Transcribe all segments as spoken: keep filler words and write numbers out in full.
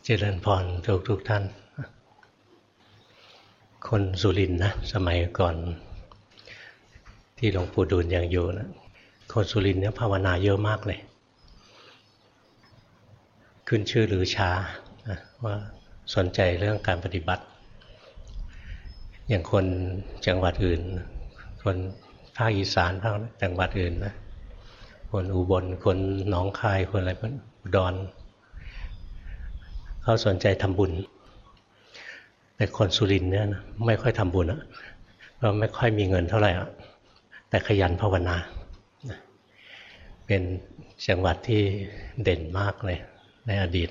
เจริญพรทุกทุกท่านคนสุรินทร์นะสมัยก่อนที่หลวงปู่ดูลยังอยู่นะคนสุรินทร์เนี่ยภาวนาเยอะมากเลยขึ้นชื่อหรือช้านะว่าสนใจเรื่องการปฏิบัติอย่างคนจังหวัดอื่นคนภาคอีสานภาคจังหวัดอื่นนะคนอุบลคนหนองคายคนอะไรพวกอุดรเขาสนใจทำบุญแต่คนสุรินทร์เนี่ยนะไม่ค่อยทำบุญอ่ะเพราะไม่ค่อยมีเงินเท่าไหร่อ่ะแต่ขยันภาวนาเป็นจังหวัดที่เด่นมากเลยในอดีต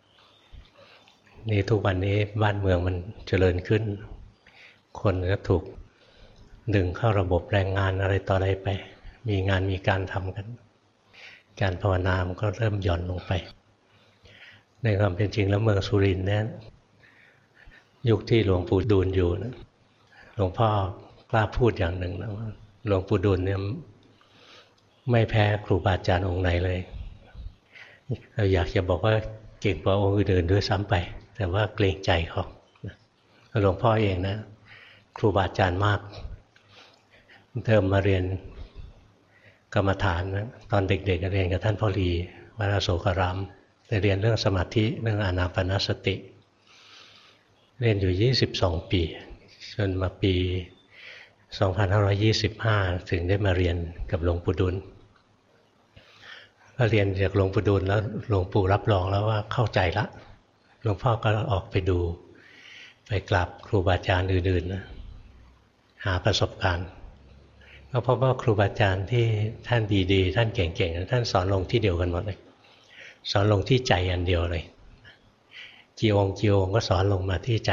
นี่ทุกวันนี้บ้านเมืองมันเจริญขึ้นคนก็ถูกดึงเข้าระบบแรงงานอะไรต่ออะไรไปมีงานมีการทำกันการภาวนามันก็เริ่มหย่อนลงไปในความเป็นจริงแล้วเมืองสุรินทร์เนี่ยยุคที่หลวงปู่ดูลอยู่นะหลวงพ่อกล้าพูดอย่างหนึ่งนะว่าหลวงปู่ดูลเนี่ยไม่แพ้ครูบาอาจารย์องค์ไหนเลยเราอยากจะบอกว่าเก่งกว่าองค์อื่นๆด้วยซ้ำไปแต่ว่าเกรงใจเขาหลวงพ่อเองนะครูบาอาจารย์มากเริ่มมาเรียนกรรมฐานนะตอนเด็กๆเรียนกับท่านพ่อลีวัดอโศการามได้เรียนเรื่องสมาธิเรื่องอานาปานสติเรียนอยู่ยี่สิบสองปีจนมาปีสองพันห้าร้อยยี่สิบห้าถึงได้มาเรียนกับหลวงปู่ดูลก็เรียนจากหลวงปู่ดูลแล้วหลวงปู่รับรองแล้วว่าเข้าใจละหลวงพ่อก็ออกไปดูไปกราบครูบาอาจารย์อื่นๆนะหาประสบการณ์ก็พบว่าครูบาอาจารย์ที่ท่านดีๆท่านเก่งๆท่านสอนลงที่เดียวกันหมดเลยสอนลงที่ใจอันเดียวเลยกี่องค์กี่องค์ก็สอนลงมาที่ใจ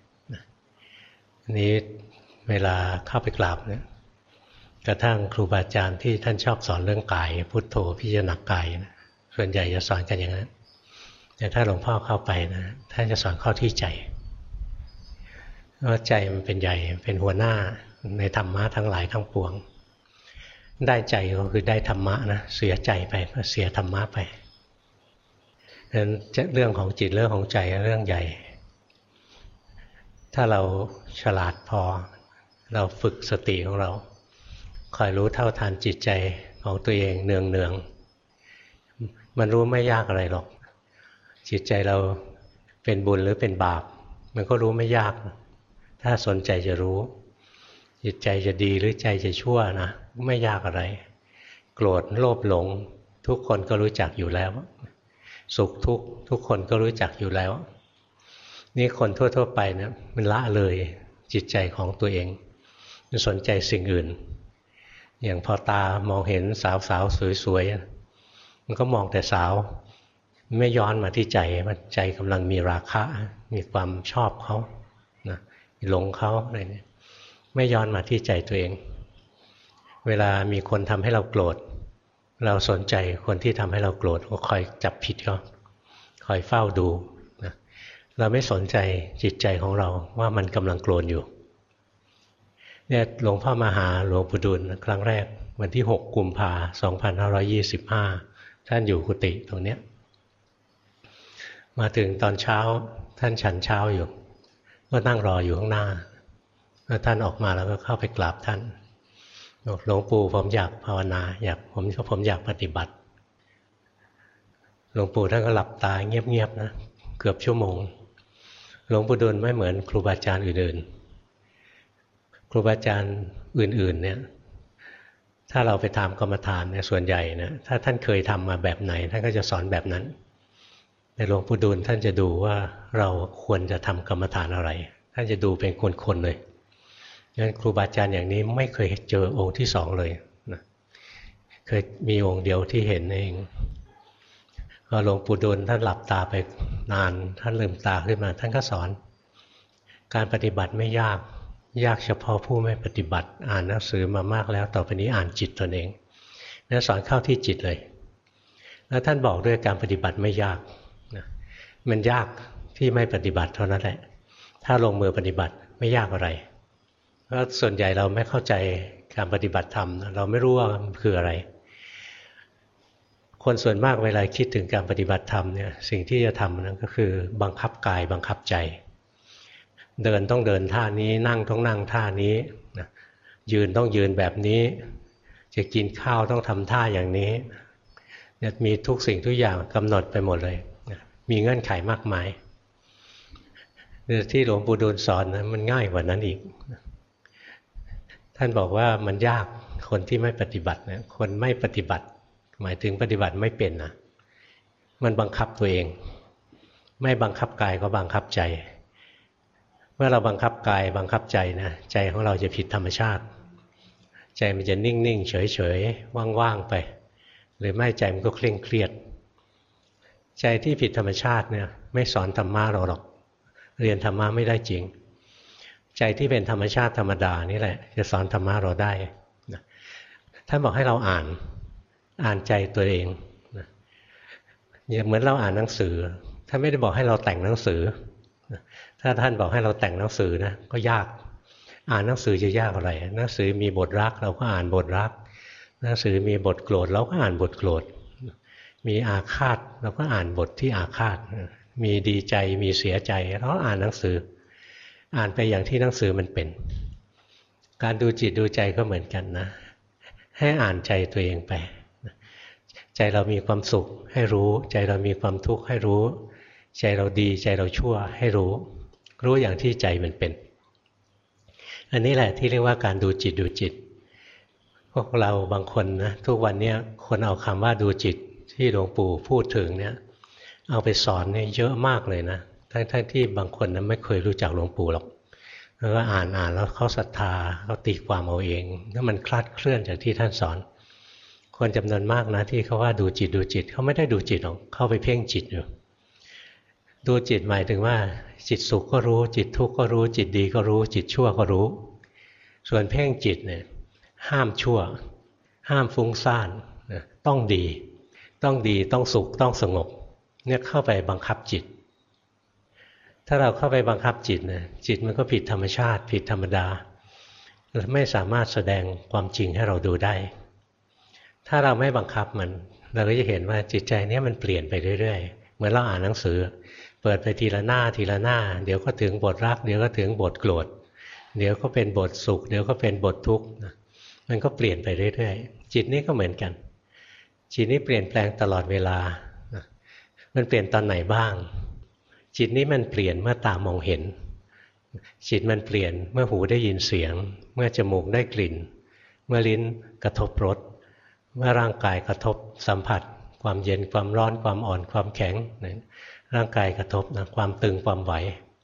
นี้เวลาเข้าไปกราบเนี่ยกระทั่งครูบาอาจารย์ที่ท่านชอบสอนเรื่องกายพุทโธพิจารณากายนะส่วนใหญ่จะสอนกันอย่างนั้นแต่ถ้าหลวงพ่อเข้าไปนะท่านจะสอนเข้าที่ใจเพราะใจมันเป็นใหญ่เป็นหัวหน้าในธรรมะทั้งหลายทั้งปวงได้ใจก็คือได้ธรรมะนะเสียใจไปก็เสียธรรมะไปฉะนั้นเรื่องของจิตเรื่องของใจเรื่องใหญ่ถ้าเราฉลาดพอเราฝึกสติของเราคอยรู้เท่าทันจิตใจของตัวเองเนืองๆมันรู้ไม่ยากอะไรหรอกจิตใจเราเป็นบุญหรือเป็นบาปมันก็รู้ไม่ยากถ้าสนใจจะรู้จิตใจจะดีหรือใจจะชั่วนะไม่ยากอะไรโกรธโลภหลงทุกคนก็รู้จักอยู่แล้วสุขทุกข์ทุกคนก็รู้จักอยู่แล้วนี่คนทั่วๆไปเนี่ยมันละเลยจิตใจของตัวเองมันสนใจสิ่งอื่นอย่างพอตามองเห็นสาวๆสวยๆมันก็มองแต่สาวไม่ย้อนมาที่ใจมันใจกำลังมีราคะมีความชอบเขานะหลงเขาอะไรเนี่ยไม่ย้อนมาที่ใจตัวเองเวลามีคนทำให้เราโกรธเราสนใจคนที่ทำให้เราโกรธก็คอยจับผิดเขาคอยเฝ้าดูนะเราไม่สนใจจิตใจของเราว่ามันกำลังโกรธอยู่เนี่ยหลวงพ่อมาหาหลวงปู่ดูลครั้งแรกวันที่หกกุมภาพันธ์สองพันห้าร้อยยี่สิบห้าท่านอยู่กุฏิตรงเนี้ยมาถึงตอนเช้าท่านฉันเช้าอยู่ก็นั่งรออยู่ข้างหน้าแล้วท่านออกมาแล้วก็เข้าไปกราบท่านบอกหลวงปู่ผมอยากภาวนาอยากผมผมอยากปฏิบัติหลวงปู่ท่านก็หลับตาเงียบๆนะเกือบชั่วโมงหลวงปู่ดูลไม่เหมือนครูบาอาจารย์อื่นๆครูบาอาจารย์อื่นๆเนี่ยถ้าเราไปถามกรรมฐานเนี่ยส่วนใหญ่นะถ้าท่านเคยทำมาแบบไหนท่านก็จะสอนแบบนั้นแต่หลวงปู่ดูลท่านจะดูว่าเราควรจะทำกรรมฐานอะไรท่านจะดูเป็นคนๆเลยงั้นครูบาอาจารย์อย่างนี้ไม่เคยเจอองค์ที่สองเลยนะเคยมีองค์เดียวที่เห็นเองพอหลวงปู่ดูลท่านหลับตาไปนานท่านลืมตาขึ้นมาท่านก็สอนการปฏิบัติไม่ยากยากเฉพาะผู้ไม่ปฏิบัติอ่านหนังสือมามากแล้วต่อไปนี้อ่านจิตตนเองนั่นสอนเข้าที่จิตเลยแล้วท่านบอกด้วยการปฏิบัติไม่ยากนะมันยากที่ไม่ปฏิบัติเท่านั้นแหละถ้าลงมือปฏิบัติไม่ยากอะไรเพราะส่วนใหญ่เราไม่เข้าใจการปฏิบัติธรรมเราไม่รู้ว่ามันคืออะไรคนส่วนมากเวลาคิดถึงการปฏิบัติธรรมเนี่ยสิ่งที่จะทำนั่นก็คือบังคับกายบังคับใจเดินต้องเดินท่านี้นั่งต้องนั่งท่านี้ยืนต้องยืนแบบนี้จะกินข้าวต้องทำท่าอย่างนี้มีทุกสิ่งทุกอย่างกำหนดไปหมดเลยมีเงื่อนไขมากมายที่หลวงปู่ดูลสอนนะมันง่ายกว่านั้นอีกท่านบอกว่ามันยากคนที่ไม่ปฏิบัตินะคนไม่ปฏิบัติหมายถึงปฏิบัติไม่เป็นนะมันบังคับตัวเองไม่บังคับกายก็บังคับใจเมื่อเราบังคับกายบังคับใจนะใจของเราจะผิดธรรมชาติใจมันจะนิ่งๆเฉยๆว่างๆไปหรือไม่ใจมันก็เคร่งเครียดใจที่ผิดธรรมชาติเนี่ยไม่สอนธรรมะเราหรอกเรียนธรรมะไม่ได้จริงใจที่เป็นธรรมชาติธรรมดานี่แหละจะสอนธรรมะเราได้ท่านบอกให้เราอ่านอ่านใจตัวเองเหมือนเราอ่านหนังสือท่านไม่ได้บอกให้เราแต่งหนังสือถ้าท่านบอกให้เราแต่งหนังสือนะก็ยากอ่านหนังสือจะยากอะไรหนังสือมีบทรักเราก็อ่านบทรักหนังสือมีบทโกรธเราก็อ่านบทโกรธมีอาฆาตเราก็อ่านบทที่อาฆาตมีดีใจมีเสียใจเราก็อ่านหนังสืออ่านไปอย่างที่หนังสือมันเป็นการดูจิตดูใจก็เหมือนกันนะให้อ่านใจตัวเองไปใจเรามีความสุขให้รู้ใจเรามีความทุกข์ให้รู้ใจเราดีใจเราชั่วให้รู้รู้อย่างที่ใจมันเป็นอันนี้แหละที่เรียกว่าการดูจิตดูจิตพวกเราบางคนนะทุกวันนี้คนเอาคำว่าดูจิตที่หลวงปู่พูดถึงเนี่ยเอาไปสอนเนี่ยเยอะมากเลยนะทั้งๆที่บางคนนั้นไม่เคยรู้จักหลวงปู่หรอกแล้วก็อ่านอ่านแล้วเขาศรัทธาเขาตีความเอาเองแล้วมันคลาดเคลื่อนจากที่ท่านสอนคนจำนวนมากนะที่เขาว่าดูจิตดูจิตเขาไม่ได้ดูจิตหรอกเข้าไปเพ่งจิตอยู่ดูจิตหมายถึงว่าจิตสุขก็รู้จิตทุกข์ก็รู้จิตดีก็รู้จิตชั่วก็รู้ส่วนเพ่งจิตเนี่ยห้ามชั่วห้ามฟุ้งซ่านต้องดีต้องดีต้องสุขต้องสงบเนี่ยเข้าไปบังคับจิตถ้าเราเข้าไปบังคับจิตนะจิตมันก็ผิดธรรมชาติผิดธรรมดาไม่สามารถแสดงความจริงให้เราดูได้ถ้าเราไม่บังคับมันเราก็จะเห็นว่าจิตใจนี้มันเปลี่ยนไปเรื่อยๆเหมือนเราอ่านหนังสือเปิดไปทีละหน้าทีละหน้าเดี๋ยวก็ถึงบทรักเดี๋ยวก็ถึงบทโกรธเดี๋ยวก็เป็นบทสุขเดี๋ยวก็เป็นบททุกข์มันก็เปลี่ยนไปเรื่อยๆจิตนี้ก็เหมือนกันจิตนี้เปลี่ยนแปลงตลอดเวลามันเปลี่ยนตอนไหนบ้างจิตนี้มันเปลี่ยนเมื่อตามองเห็นจิตมันเปลี่ยนเมื่อหูได้ยินเสียงเมื่อจมูกได้กลิ่นเมื่อลิ้นกระทบรสเมื่อร่างกายกระทบสัมผัสความเย็นความร้อนความอ่อนความแข็งร่างกายกระทบนะความตึงความไหว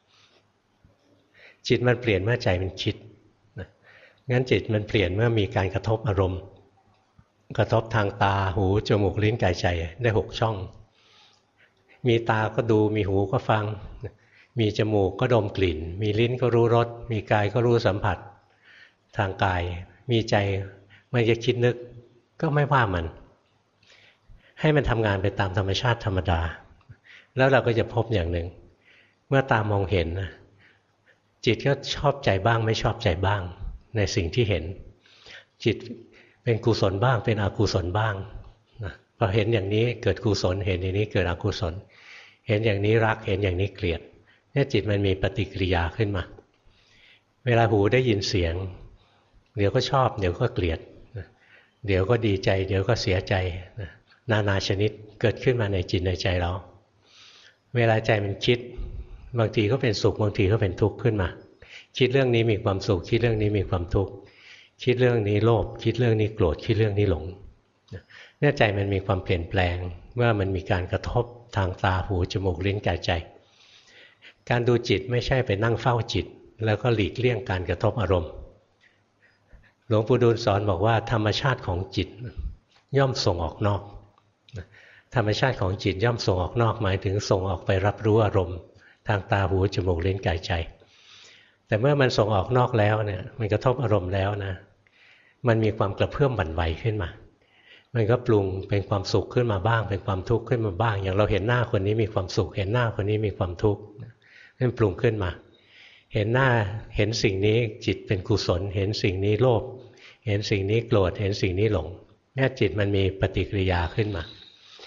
จิตมันเปลี่ยนเมื่อใจมันคิดงั้นจิตมันเปลี่ยนเมื่อมีการกระทบอารมณ์กระทบทางตาหูจมูกลิ้นกายใจได้หกช่องมีตาก็ดูมีหูก็ฟังมีจมูกก็ดมกลิ่นมีลิ้นก็รู้รสมีกายก็รู้สัมผัสทางกายมีใจมันจะคิดนึกก็ไม่ว่ามันให้มันทำงานไปตามธรรมชาติธรรมดาแล้วเราก็จะพบอย่างหนึ่งเมื่อตามองเห็นจิตก็ชอบใจบ้างไม่ชอบใจบ้างในสิ่งที่เห็นจิตเป็นกุศลบ้างเป็นอกุศลบ้างนะพอเห็นอย่างนี้เกิดกุศลเห็นอย่างนี้เกิดอกุศลเห็นอย่างนี้รักเห็นอย่างนี้เกลียดเนี่ยจิตมันมีปฏิกิริยาขึ้นมาเวลาหูได้ยินเสียงเดี๋ยวก็ชอบเดี๋ยวก็เกลียดเดี๋ยวก็ดีใจเดี๋ยวก็เสียใจนานาชนิดเกิดขึ้นมาในจิตในใจเราเวลาใจมันคิดบางทีก็เป็นสุขบางทีก็เป็นทุกข์ขึ้นมาคิดเรื่องนี้มีความสุขคิดเรื่องนี้มีความทุกข์คิดเรื่องนี้โลภคิดเรื่องนี้โกรธคิดเรื่องนี้หลงเนี่ยใจมันมีความเปลี่ยนแปลงเมื่อมันมีการกระทบทางตาหูจมูกลิ้นกายใจการดูจิตไม่ใช่ไปนั่งเฝ้าจิตแล้วก็หลีกเลี่ยงการกระทบอารมณ์หลวงปู่ดูลสอนบอกว่าธรรมชาติของจิตย่อมส่งออกนอกธรรมชาติของจิตย่อมส่งออกนอกหมายถึงส่งออกไปรับรู้อารมณ์ทางตาหูจมูกลิ้นกายใจแต่เมื่อมันส่งออกนอกแล้วเนี่ยมันกระทบอารมณ์แล้วนะมันมีความกระเพื่อมบั่นไหวขึ้นมามันก็ปรุงเป็นความสุขขึ้นมาบ้างเป็นความทุกข์ขึ้นมาบ้างอย่างเราเห็นหน้าคนนี้มีความสุขเห็นหน้าคนนี้มีความทุกข์นั่นปรุงขึ้นมาเห็นหน้าเห็นสิ่งนี้จิตเป็นกุศลเห็นสิ่งนี้โลภเห็นสิ่งนี้โกรธเห็นสิ่งนี้หลงเนี่ยจิตมันมีปฏิกิริยาขึ้นมา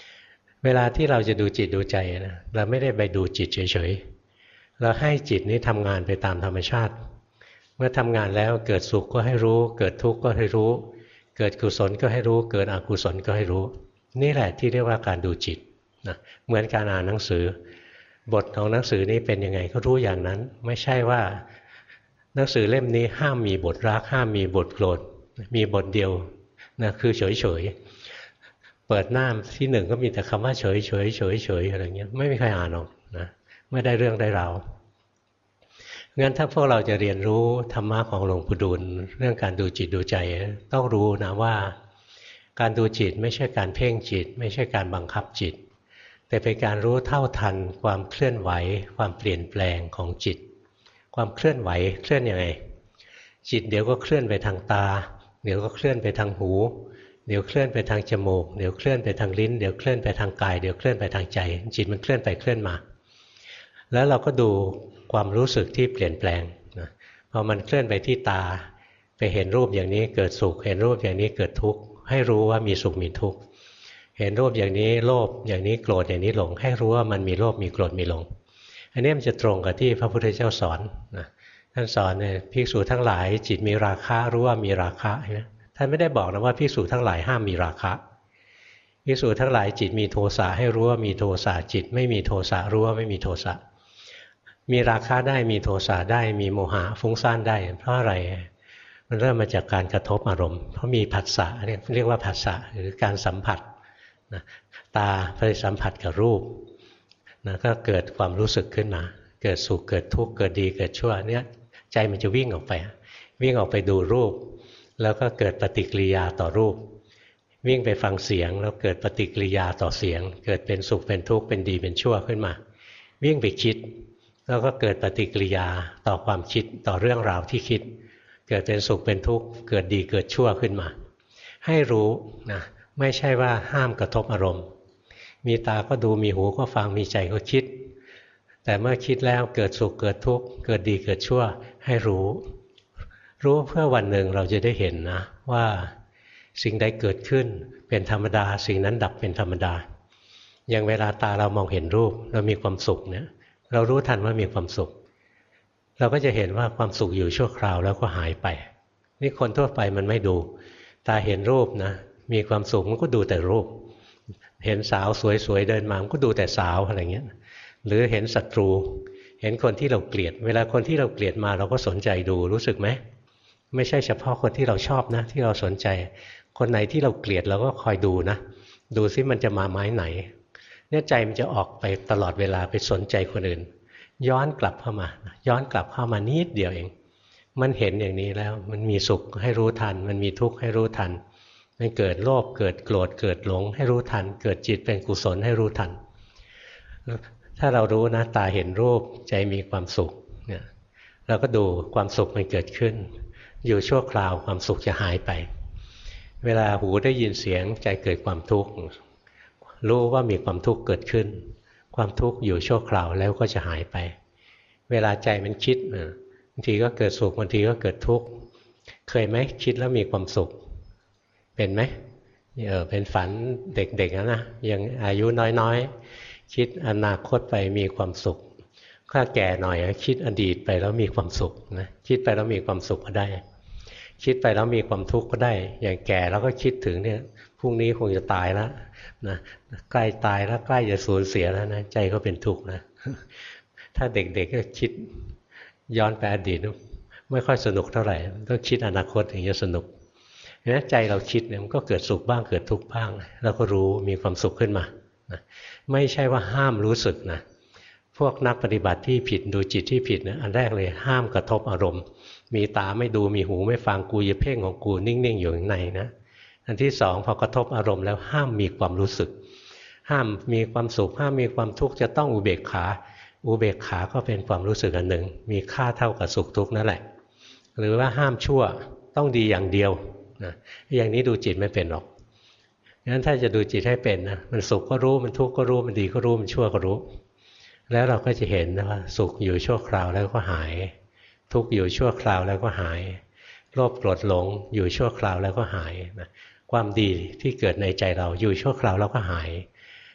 เวลาที่เราจะดูจิตดูใจนะเราไม่ได้ไปดูจิตเฉยๆเราให้จิตนี้ทำงานไปตามธรรมชาติเมื่อทำงานแล้วเกิดสุขก็ให้รู้เกิดทุกข์ก็ให้รู้เกิดกุศลก็ให้รู้เกิดอกุศลก็ให้รู้นี่แหละที่เรียกว่าการดูจิตนะเหมือนการอ่านหนังสือบทของหนังสือนี้เป็นยังไงก็รู้อย่างนั้นไม่ใช่ว่าหนังสือเล่มนี้ห้ามมีบทรักห้ามมีบทโกรธมีบทเดียวนะคือเฉยเฉยเปิดหน้าที่หนึ่งก็มีแต่คำว่าเฉยเฉยเฉยเฉยอะไรเงี้ยไม่มีใครอ่านหรอกนะไม่ได้เรื่องได้ราวงั้นถ้าพวกเราจะเรียนรู้ธรรมะของหลวงปู่ดูลเรื่องการดูจิตดูใจต้องรู้นะว่าการดูจิตไม่ใช่การเพ่งจิตไม่ใช่การบังคับจิตแต่เป็นการรู้เท่าทันความเคลื่อนไหวความเปลี่ยนแปลงของจิตความเคลื่อนไหวเคลื่อนยังไงจิตเดี๋ยวก็เคลื่อนไปทางตาเดี๋ยวก็เคลื่อนไปทางหูเดี๋ยวเคลื่อนไปทางจมูกเดี๋ยวเคลื่อนไปทางลิ้นเดี๋ยวเคลื่อนไปทางกายเดี๋ยวเคลื่อนไปทางใจจิตมันเคลื่อนไปเคลื่อนมาแล้วเราก็ดูความรู้สึกที่เปลี่ยนแปลงนะพอมันเคลื่อนไปที่ตาไปเห็นรูปอย่างนี้เกิดสุขเห็นรูปอย่างนี้เกิดทุกข์ให้รู้ว่ามีสุขมีทุกข์เห็นรูปอย่างนี้โลภอย่างนี้โกรธอย่างนี้หลงให้รู้ว่ามันมีโลภมีโกรธมีหลงอันนี้มันจะตรงกับที่พระพุทธเจ้าสอนนะท่านสอนเนี่ยภิกษุทั้งหลายจิตมีราคะรู้ว่ามีราคะใช่ไหมท่านไม่ได้บอกนะว่าภิกษุทั้งหลายห้ามมีราคะภิกษุทั้งหลายจิตมีโทสะให้รู้ว่ามีโทสะจิตไม่มีโทสะรู้ว่าไม่มีโทสะมีราคะได้มีโทสะได้มีโมหะฟุ้งซ่านได้เพราะอะไรมันเริ่มมาจากการกระทบอารมณ์เพราะมีผัสสะเรียกว่าผัสสะหรือการสัมผัสนะตาไปสัมผัสกับรูปนะก็เกิดความรู้สึกขึ้นมาเกิดสุขเกิดทุกข์เกิดดีเกิดชั่วเนี่ยใจมันจะวิ่งออกไปวิ่งออกไปดูรูปแล้วก็เกิดปฏิกิริยาต่อรูปวิ่งไปฟังเสียงแล้วเกิดปฏิกิริยาต่อเสียงเกิดเป็นสุขเป็นทุกข์เป็นดีเป็นชั่วขึ้นมาวิ่งไปคิดแล้วก็เกิดปฏิกิริยาต่อความคิดต่อเรื่องราวที่คิดเกิดเป็นสุขเป็นทุกข์เกิดดีเกิดชั่วขึ้นมาให้รู้นะไม่ใช่ว่าห้ามกระทบอารมณ์มีตาก็ดูมีหูก็ฟังมีใจก็คิดแต่เมื่อคิดแล้วเกิดสุขเกิดทุกข์เกิดดีเกิดชั่วให้รู้รู้เพื่อวันหนึ่งเราจะได้เห็นนะว่าสิ่งใดเกิดขึ้นเป็นธรรมดาสิ่งนั้นดับเป็นธรรมดาอย่างเวลาตาเรามองเห็นรูปเรามีความสุขเนี่ยเรารู้ทันว่ามีความสุขเราก็จะเห็นว่าความสุขอยู่ชั่วคราวแล้วก็หายไปนี่คนทั่วไปมันไม่ดูตาเห็นรูปนะมีความสุขมันก็ดูแต่รูปเห็นสาวสวยๆเดินมามันก็ดูแต่สาวอะไรเงี้ยหรือเห็นศัตรูเห็นคนที่เราเกลียดเวลาคนที่เราเกลียดมาเราก็สนใจดูรู้สึกไหมไม่ใช่เฉพาะคนที่เราชอบนะที่เราสนใจคนไหนที่เราเกลียดเราก็คอยดูนะดูซิมันจะมาไม้ไหนเนี่ยใจมันจะออกไปตลอดเวลาไปสนใจคนอื่นย้อนกลับเข้ามาย้อนกลับเข้ามานิดเดียวเองมันเห็นอย่างนี้แล้วมันมีสุขให้รู้ทันมันมีทุกข์ให้รู้ทันมันเกิดโลภเกิดโกรธเกิดหลงให้รู้ทันเกิดจิตเป็นกุศลให้รู้ทันถ้าเรารู้นะตาเห็นรูปใจมีความสุขเนี่ยเราก็ดูความสุขมันเกิดขึ้นอยู่ชั่วคราวความสุขจะหายไปเวลาหูได้ยินเสียงใจเกิดความทุกข์รู้ว่ามีความทุกข์เกิดขึ้นความทุกข์อยู่ชั่วคราวแล้วก็จะหายไปเวลาใจมันคิดบางทีก็เกิดสุขบางทีก็เกิดทุกข์เคยไหมคิดแล้วมีความสุขเป็นไหมเออเป็นฝันเด็กๆนะนะยังอายุน้อยๆคิดอนาคตไปมีความสุขถ้าแก่หน่อยคิดอดีตไปแล้วมีความสุขนะคิดไปแล้วมีความสุขก็ได้คิดไปแล้วมีความทุกข์ก็ได้อย่างแก่แล้วก็คิดถึงเนี่ยพรุ่งนี้คงจะตายแล้วนะใกล้ตายแล้วใกล้จะสูญเสียแล้วนะใจก็เป็นทุกข์นะถ้าเด็กๆก็คิดย้อนไปอดีตไม่ค่อยสนุกเท่าไหร่ต้องคิดอนาคตถึงจะสนุกนะใจเราคิดเนี่ยมันก็เกิดสุขบ้างเกิดทุกข์บ้างแล้วก็รู้มีความสุขขึ้นมานะไม่ใช่ว่าห้ามรู้สึกนะพวกนักปฏิบัติที่ผิดดูจิตที่ผิดนะอันแรกเลยห้ามกระทบอารมณ์มีตาไม่ดูมีหูไม่ฟังกูอย่าเพ่งของกูนิ่งๆอยู่ข้างในนะอันที่สองพอกระทบอารมณ์แล้วห้ามมีความรู้สึกห้ามมีความสุขห้ามมีความทุกข์จะต้องอุเบกขาอุเบกขาก็เป็นความรู้สึกอันหนึ่งมีค่าเท่ากับสุขทุกข์นั่นแหละหรือว่าห้ามชั่วต้องดีอย่างเดียวนะอย่างนี้ดูจิตไม่เป็นหรอกงั้นถ้าจะดูจิตให้เป็นนะมันสุขก็รู้มันทุกข์ก็รู้มันดีก็รู้มันชั่วก็รู้แล้วเราก็จะเห็นนะว่าสุขอยู่ชั่วคราวแล้วก็หายทุกข์อยู่ชั่วคราวแล้วก็หายโลภโกรธหลงอยู่ชั่วคราวแล้วก็หายนะความดีที่เกิดในใจเราอยู่ชั่วคราวแล้วก็หาย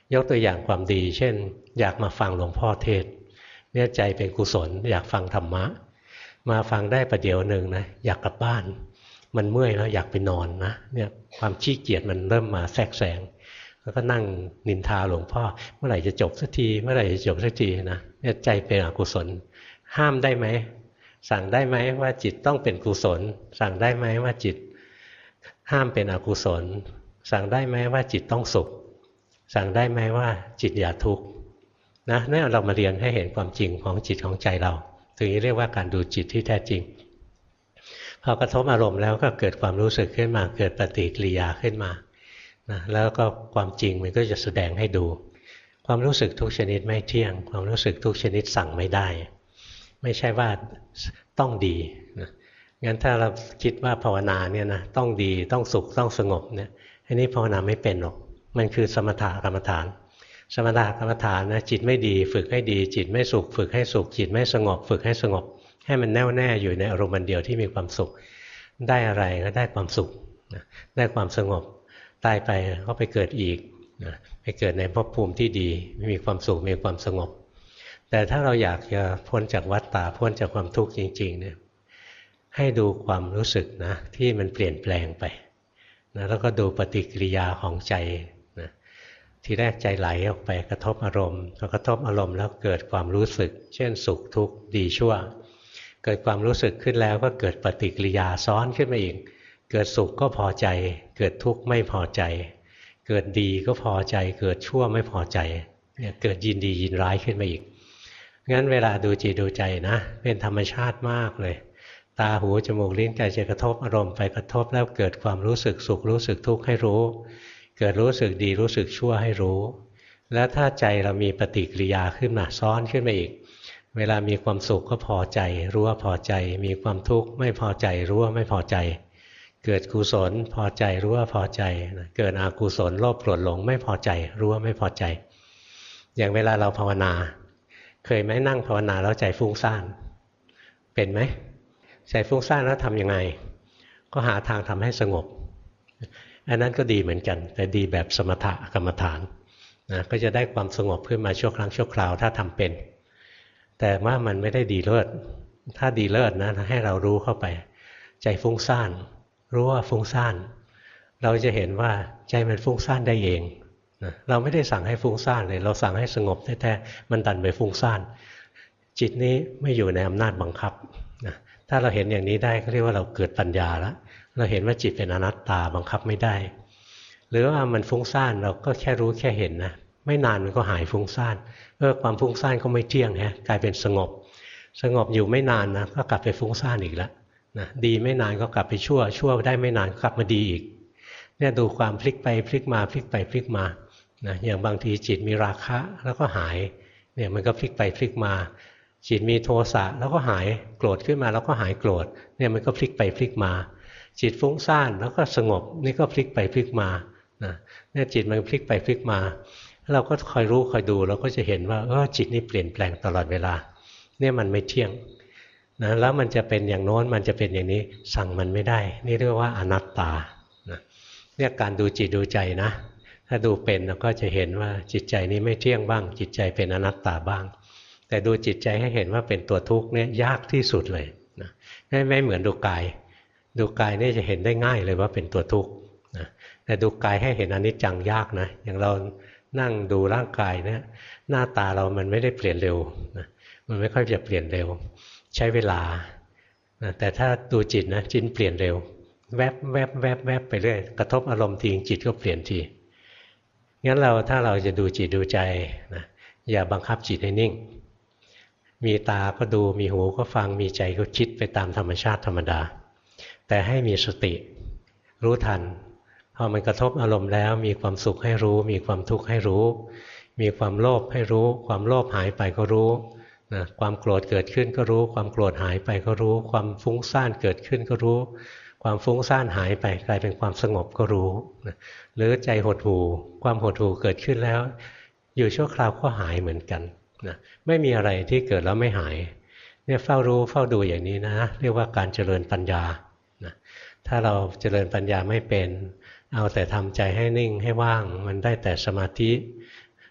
ยกตัวอย่างความดีเช่นอยากมาฟังหลวงพ่อเทศน์เนี่ยใจเป็นกุศลอยากฟังธรรมะมาฟังได้ประเดี๋ยวหนึ่งนะอยากกลับบ้านมันเมื่อยแล้วอยากไปนอนนะเนี่ยความขี้เกียจมันเริ่มมาแทรกแซงแล้วก็นั่งนินทาหลวงพ่อเมื่อไหร่จะจบสักทีเมื่อไหร่จะจบสักทีนะเนี่ยใจเป็นอกุศลห้ามได้ไหมสั่งได้ไหมว่าจิตต้องเป็นกุศลสั่งได้ไหมว่าจิตห้ามเป็นอกุศลสั่งได้ไหมว่าจิตต้องสุขสั่งได้ไหมว่าจิตอย่าทุกข์นะนี่เรามาเรียนให้เห็นความจริงของจิตของใจเราถึงเรียกว่าการดูจิตที่แท้จริงพอกระทบอารมณ์แล้วก็เกิดความรู้สึกขึ้นมาเกิดปฏิกิริยาขึ้นมานะแล้วก็ความจริงมันก็จะแสดงให้ดูความรู้สึกทุกชนิดไม่เที่ยงความรู้สึกทุกชนิดสั่งไม่ได้ไม่ใช่ว่าต้องดีนะงั้นถ้าเราคิดว่าภาวนาเนี่ยนะต้องดีต้องสุขต้องสงบเนี่ยอันนี้ภาวนาไม่เป็นหรอกมันคือสมถะกรรมฐานสมถะกรรมฐานนะจิตไม่ดีฝึกให้ดีจิตไม่สุขฝึกให้สุขจิตไม่สงบฝึกให้สงบให้มันแน่วแน่อยู่ในอารมณ์เดียวที่มีความสุขได้อะไรก็ได้ความสุขได้ความสงบตายไปก็ไปเกิดอีกไปเกิดในภพภูมิที่ดีมีความสุขมีความสงบแต่ถ้าเราอยากจะพ้นจากวัฏฏะพ้นจากความทุกข์จริงๆเนี่ยให้ดูความรู้สึกนะที่มันเปลี่ยนแปลงไปนะแล้วก็ดูปฏิกิริยาของใจนะทีแรกใจไหลออกไปกระทบอารมณ์พอกระทบอารมณ์แล้วเกิดความรู้สึกเช่นสุขทุกข์ดีชั่วเกิดความรู้สึกขึ้นแล้วก็เกิดปฏิกิริยาซ้อนขึ้นมาอีกเกิดสุขก็พอใจเกิดทุกข์ไม่พอใจเกิดดีก็พอใจเกิดชั่วไม่พอใจเนี่ยเกิดยินดียินร้ายขึ้นมาอีกงั้นเวลาดูจิตดูใจนะเป็นธรรมชาติมากเลยตาหูจมูกลิ้นกายใจกระทบอารมณ์ไปกระทบแล้วเกิดความรู้สึกสุขรู้สึกทุกข์ให้รู้เกิดรู้สึกดีรู้สึกชั่วให้รู้แล้วถ้าใจเรามีปฏิกิริยาขึ้นมาซ้อนขึ้นมาอีกเวลามีความสุขก็พอใจรู้ว่าพอใจมีความทุกข์ไม่พอใจรู้ว่าไม่พอใจเกิดกุศลพอใจรู้ว่าพอใจเกิดอกุศลโลภโกรธหลงไม่พอใจรู้ว่าไม่พอใจอย่างเวลาเราภาวนาเคยไหมนั่งภาวนาแล้วใจฟุ้งซ่านเป็นไหมใจฟุ้งซ่านแล้วทำยังไงก็หาทางทำให้สงบอันนั้นก็ดีเหมือนกันแต่ดีแบบสมถะกรรมฐานนะก็จะได้ความสงบขึ้นมาชั่วครั้งชั่วคราวถ้าทำเป็นแต่ว่ามันไม่ได้ดีเลิศถ้าดีเลิศนะให้เรารู้เข้าไปใจฟุ้งซ่านรู้ว่าฟุ้งซ่านเราจะเห็นว่าใจมันฟุ้งซ่านได้เองนะเราไม่ได้สั่งให้ฟุ้งซ่านเลยเราสั่งให้สงบแท้ๆมันดันไปฟุ้งซ่านจิตนี้ไม่อยู่ในอำนาจบังคับนะถ้าเราเห็นอย่างนี้ได้ก็เรียกว่าเราเกิดปัญญาแล้วเราเห็นว่าจิตเป็นอนัตตาบังคับไม่ได้หรือว่ามันฟุ้งซ่านเราก็แค่รู้แค่เห็นนะไม่นานมันก็หายฟุ้งซ่านเออความฟุ้งซ่านก็ไม่เที่ยงฮะกลายเป็นสงบสงบอยู่ไม่นานนะก็กลับไปฟุ้งซ่านอีกแล้วนะดีไม่นานก็กลับไปชั่วชั่วได้ไม่นานกลับมาดีอีกเนี่ยดูความพลิกไปพลิกมาพลิกไปพลิกมานะอย่างบางทีจิตมีราคะแล้วก็หายเนี่ยมันก็พลิกไปพลิกมาจิตมีโทสะแล้วก็หายโกรธขึ้นมาแล้วก็หายโกรธเนี่ยมันก็พลิกไปพลิกมาจิตฟุ้งซ่านแล้วก็สงบนี่ก็พลิกไปพลิกมานะเนี่ยจิตมันพลิกไปพลิกมาเราก็คอยรู้คอยดูเราก็จะเห็นว่าเออจิตนี่เปลี่ยนแปลงตลอดเวลาเนี่ยมันไม่เที่ยงนะแล้วมันจะเป็นอย่างโน้นมันจะเป็นอย่างนี้สั่งมันไม่ได้นี่เรียกว่าอนัตตานะเนี่ยการดูจิตดูใจนะถ้าดูเป็นเราก็จะเห็นว่าจิตใจนี้ไม่เที่ยงบ้างจิตใจเป็นอนัตตาบ้างแต่ดูจิตใจให้เห็นว่าเป็นตัวทุกข์เนี่ยยากที่สุดเลยนะไม่ไม่เหมือนดูกายดูกายนี่จะเห็นได้ง่ายเลยว่าเป็นตัวทุกข์นะแต่ดูกายให้เห็นอนิจจังยากนะอย่างเรานั่งดูร่างกายเนี่ยหน้าตาเรามันไม่ได้เปลี่ยนเร็วนะมันไม่ค่อยจะเปลี่ยนเร็วใช้เวลานะแต่ถ้าดูจิตนะจิตเปลี่ยนเร็วแวบแวบแวบแวบไปเรื่อยกระทบอารมณ์ทีจิตก็เปลี่ยนทีงั้นเราถ้าเราจะดูจิตดูใจนะอย่าบังคับจิตให้นิ่งมีตาก็ดูมีหูก็ฟังมีใจก็คิดไปตามธรรมชาติธรรมดาแต่ให้มีสติรู้ทันพอมันกระทบอารมณ์แล้วมีความสุขให้รู้มีความทุกข์ให้รู้มีความโลภให้รู้ความโลภหายไปก็รู้นะความโกรธเกิดขึ้นก็รู้ความโกรธหายไปก็รู้ความฟุ้งซ่านเกิดขึ้นก็รู้ความฟุ้งซ่านหายไปกลายเป็นความสงบก็รู้นะหรือใจหดหู่ความหดหู่เกิดขึ้นแล้วอยู่ชั่วคราวก็หายเหมือนกันนะไม่มีอะไรที่เกิดแล้วไม่หายเนี่ยเฝ้ารู้เฝ้าดูอย่างนี้นะเรียกว่าการเจริญปัญญานะถ้าเราเจริญปัญญาไม่เป็นเอาแต่ทำใจให้นิ่งให้ว่างมันได้แต่สมาธิ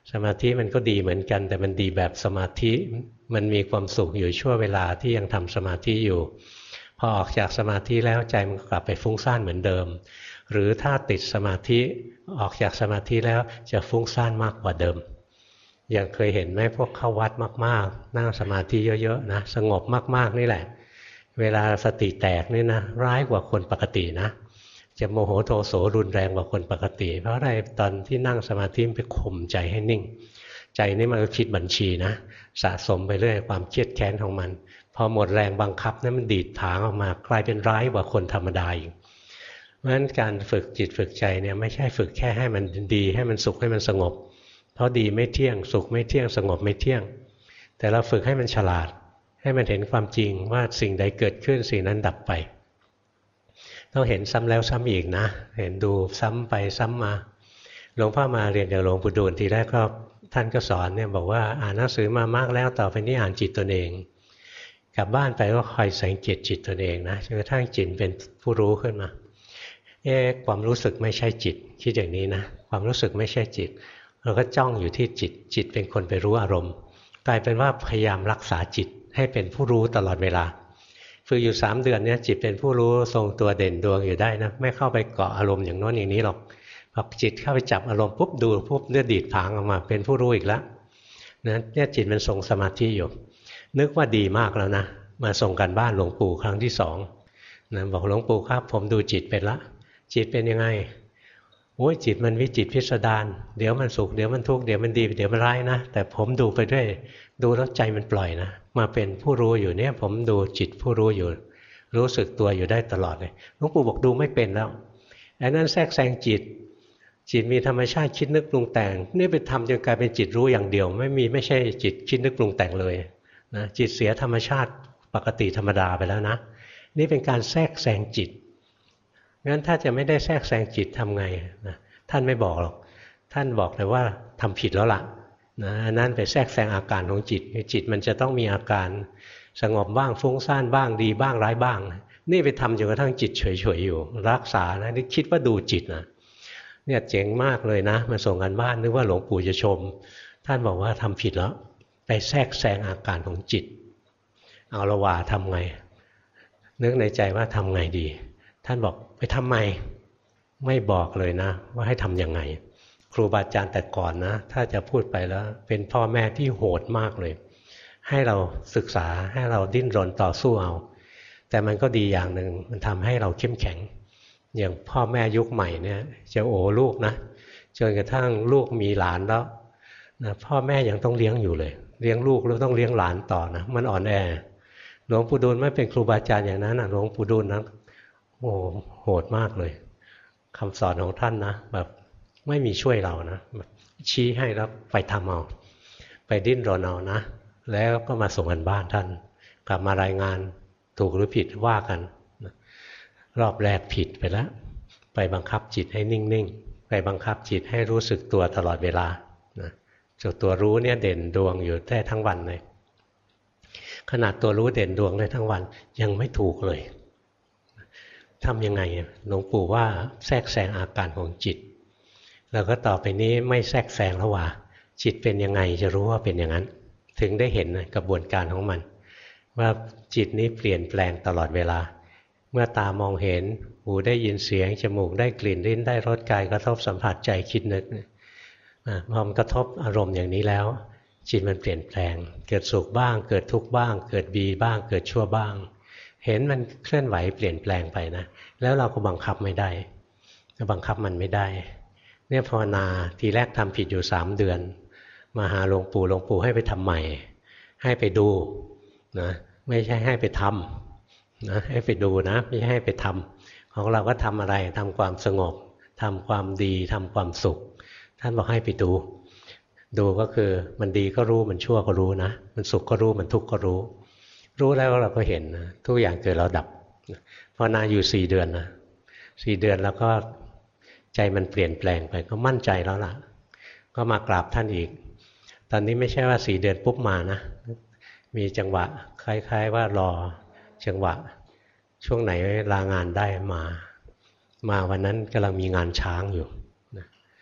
สมาธิมันก็ดีเหมือนกันแต่มันดีแบบสมาธิมันมีความสุขอยู่ชั่วเวลาที่ยังทำสมาธิอยู่พอออกจากสมาธิแล้วใจมันกลับไปฟุ้งซ่านเหมือนเดิมหรือถ้าติดสมาธิออกจากสมาธิแล้วจะฟุ้งซ่านมากกว่าเดิมอย่างเคยเห็นไหมพวกเข้าวัดมากๆนั่งสมาธิเยอะๆนะสงบมากๆนี่แหละเวลาสติแตกนี่นะร้ายกว่าคนปกตินะจะโมโหโทโสรุนแรงกว่าคนปกติเพราะอะไรตอนที่นั่งสมาธิไปข่มใจให้นิ่งใจนี่มันก็คิดบัญชีนะสะสมไปเรื่อยความเครียดแค้นของมันพอหมดแรงบังคับนั้นมันดีดผางออกมากลายเป็นร้ายกว่าคนธรรมดาอีกเพราะฉะนั้นการฝึกจิตฝึกใจเนี่ยไม่ใช่ฝึกแค่ให้มันดีให้มันสุขให้มันสงบเพราะดีไม่เที่ยงสุขไม่เที่ยงสงบไม่เที่ยงแต่เราฝึกให้มันฉลาดให้มันเห็นความจริงว่าสิ่งใดเกิดขึ้นสิ่งนั้นดับไปต้องเห็นซ้ำแล้วซ้ำอีกนะเห็นดูซ้ำไปซ้ำมาหลวงพ่อมาเรียนจากหลวงปู่ดูลทีแรกก็ท่านก็สอนเนี่ยบอกว่าอ่านหนังสือมามากแล้วต่อไปนี้อ่านจิตตนเองกลับบ้านไปก็คอยสังเกตจิตตนเองนะจนกระทั่งจิตเป็นผู้รู้ขึ้นมาเอ๊ะความรู้สึกไม่ใช่จิตคิดอย่างนี้นะความรู้สึกไม่ใช่จิตเราก็จ้องอยู่ที่จิตจิตเป็นคนไปรู้อารมณ์กลายเป็นว่าพยายามรักษาจิตให้เป็นผู้รู้ตลอดเวลาฝึกอยู่สามเดือนเนี่ยจิตเป็นผู้รู้ทรงตัวเด่นดวงอยู่ได้นะไม่เข้าไปเกาะอารมณ์อย่างโน้นอย่างนี้หรอกพอจิตเข้าไปจับอารมณ์ปุ๊บดูปุ๊บเลือดดีดผางออกมาเป็นผู้รู้อีกแล้วนะเนี่ยจิตมันทรงสมาธิอยู่นึกว่าดีมากแล้วนะมาส่งกันบ้านหลวงปู่ครั้งที่สองนะบอกหลวงปู่ครับผมดูจิตเป็นละจิตเป็นยังไงโอ้ยจิตมันวิจิตรพิสดารเดี๋ยวมันสุขเดี๋ยวมันทุกข์เดี๋ยวมันดีเดี๋ยวมันร้ายนะแต่ผมดูไปด้วยดูแล้วใจมันปล่อยนะมาเป็นผู้รู้อยู่เนี่ยผมดูจิตผู้รู้อยู่รู้สึกตัวอยู่ได้ตลอดเลยหลวงปู่บอกดูไม่เป็นแล้วไอ้นั่นแทรกแซงจิตจิตมีธรรมชาติคิดนึกปรุงแต่งนี่ไปทำจนกลายเป็นจิตรู้อย่างเดียวไม่มีไม่ใช่จิตคิดนึกปรุงแต่งเลยนะจิตเสียธรรมชาติปกติธรรมดาไปแล้วนะนี่เป็นการแทรกแซงจิตงั้นถ้าจะไม่ได้แทรกแซงจิตทำไงนะท่านไม่บอกหรอกท่านบอกแต่ว่าทำผิดแล้วล่ะนะนั่นไปแทรกแซงอาการของจิตจิตมันจะต้องมีอาการสงบบ้างฟุ้งซ่านบ้างดีบ้างร้ายบ้างนี่ไปทำจนกระทั่งจิตเฉยๆอยู่รักษานะนี่คิดว่าดูจิตนะเนี่ยเจ๋งมากเลยนะมาส่งกันบ้านนึกว่าหลวงปู่จะชมท่านบอกว่าทำผิดแล้วไปแทรกแซงอาการของจิตเอาละว่าทำไงนึกในใจว่าทำไงดีท่านบอกไปทำไมไม่บอกเลยนะว่าให้ทำยังไงครูบาอาจารย์แต่ก่อนนะถ้าจะพูดไปแล้วเป็นพ่อแม่ที่โหดมากเลยให้เราศึกษาให้เราดิ้นรนต่อสู้เอาแต่มันก็ดีอย่างหนึ่งมันทำให้เราเข้มแข็งอย่างพ่อแม่ยุคใหม่เนี่ยจะโอ้ลูกนะจนกระทั่งลูกมีหลานแล้วนะพ่อแม่ยังต้องเลี้ยงอยู่เลยเลี้ยงลูกแล้วต้องเลี้ยงหลานต่อนะมันอ่อนแอหลวงปู่ดูลไม่เป็นครูบาอาจารย์อย่างนั้นนะหลวงปู่ดูลนะโอ้โหดมากเลยคำสอนของท่านนะแบบไม่มีช่วยเรานะชี้ให้แล้วไปทำเอาไปดิ้นรนเอานะแล้วก็มาส่งกันบ้านท่านกลับมารายงานถูกหรือผิดว่ากันรอบแรกผิดไปแล้วไปบังคับจิตให้นิ่งๆไปบังคับจิตให้รู้สึกตัวตลอดเวลานะจุดตัวรู้เนี่ยเด่นดวงอยู่ได้ทั้งวันเลยขนาดตัวรู้เด่นดวงได้ทั้งวันยังไม่ถูกเลยทำยังไงหลวงปู่ว่าแทรกแซงอาการของจิตแล้วก็ต่อไปนี้ไม่แทรกแซงแล้วว่าจิตเป็นยังไงจะรู้ว่าเป็นอย่างนั้นถึงได้เห็นกระบวนการของมันว่าจิตนี้เปลี่ยนแปลงตลอดเวลาเมื่อตามองเห็นหูได้ยินเสียงจมูกได้กลิ่นลิ้นได้รสกายกระทบสัมผัสใจคิดนึกพอมันกระทบอารมณ์อย่างนี้แล้วจิตมันเปลี่ยนแปลงเกิดสุขบ้างเกิดทุกข์บ้างเกิดดีบ้างเกิดชั่วบ้างเห็นมันเคลื่อนไหวเปลี่ยนแปลงไปนะแล้วเราก็บังคับไม่ได้บังคับมันไม่ได้เนี่ยภาวนาทีแรกทำผิดอยู่สามเดือนมาหาหลวงปู่หลวงปู่ให้ไปทำใหม่ให้ไปดูนะไม่ใช่ให้ไปทำนะให้ไปดูนะไม่ใช่ให้ไปทำของเราก็ทำอะไรทำความสงบทำความดีทำความสุขท่านบอกให้ไปดูดูก็คือมันดีก็รู้มันชั่วก็รู้นะมันสุขก็รู้มันทุกข์ก็รู้รู้แล้วเราก็เห็นนะทุกอย่างเกิดแล้วดับภาวนาอยู่สี่เดือนนะสี่เดือนแล้วก็ใจมันเปลี่ยนแปลงไปก็มั่นใจแล้วล่ะก็มากราบท่านอีกตอนนี้ไม่ใช่ว่าสี่เดือนปุ๊บมานะมีจังหวะคล้ายๆว่ารอจังหวะช่วงไหนลางานได้มามาวันนั้นกำลังมีงานช้างอยู่นะ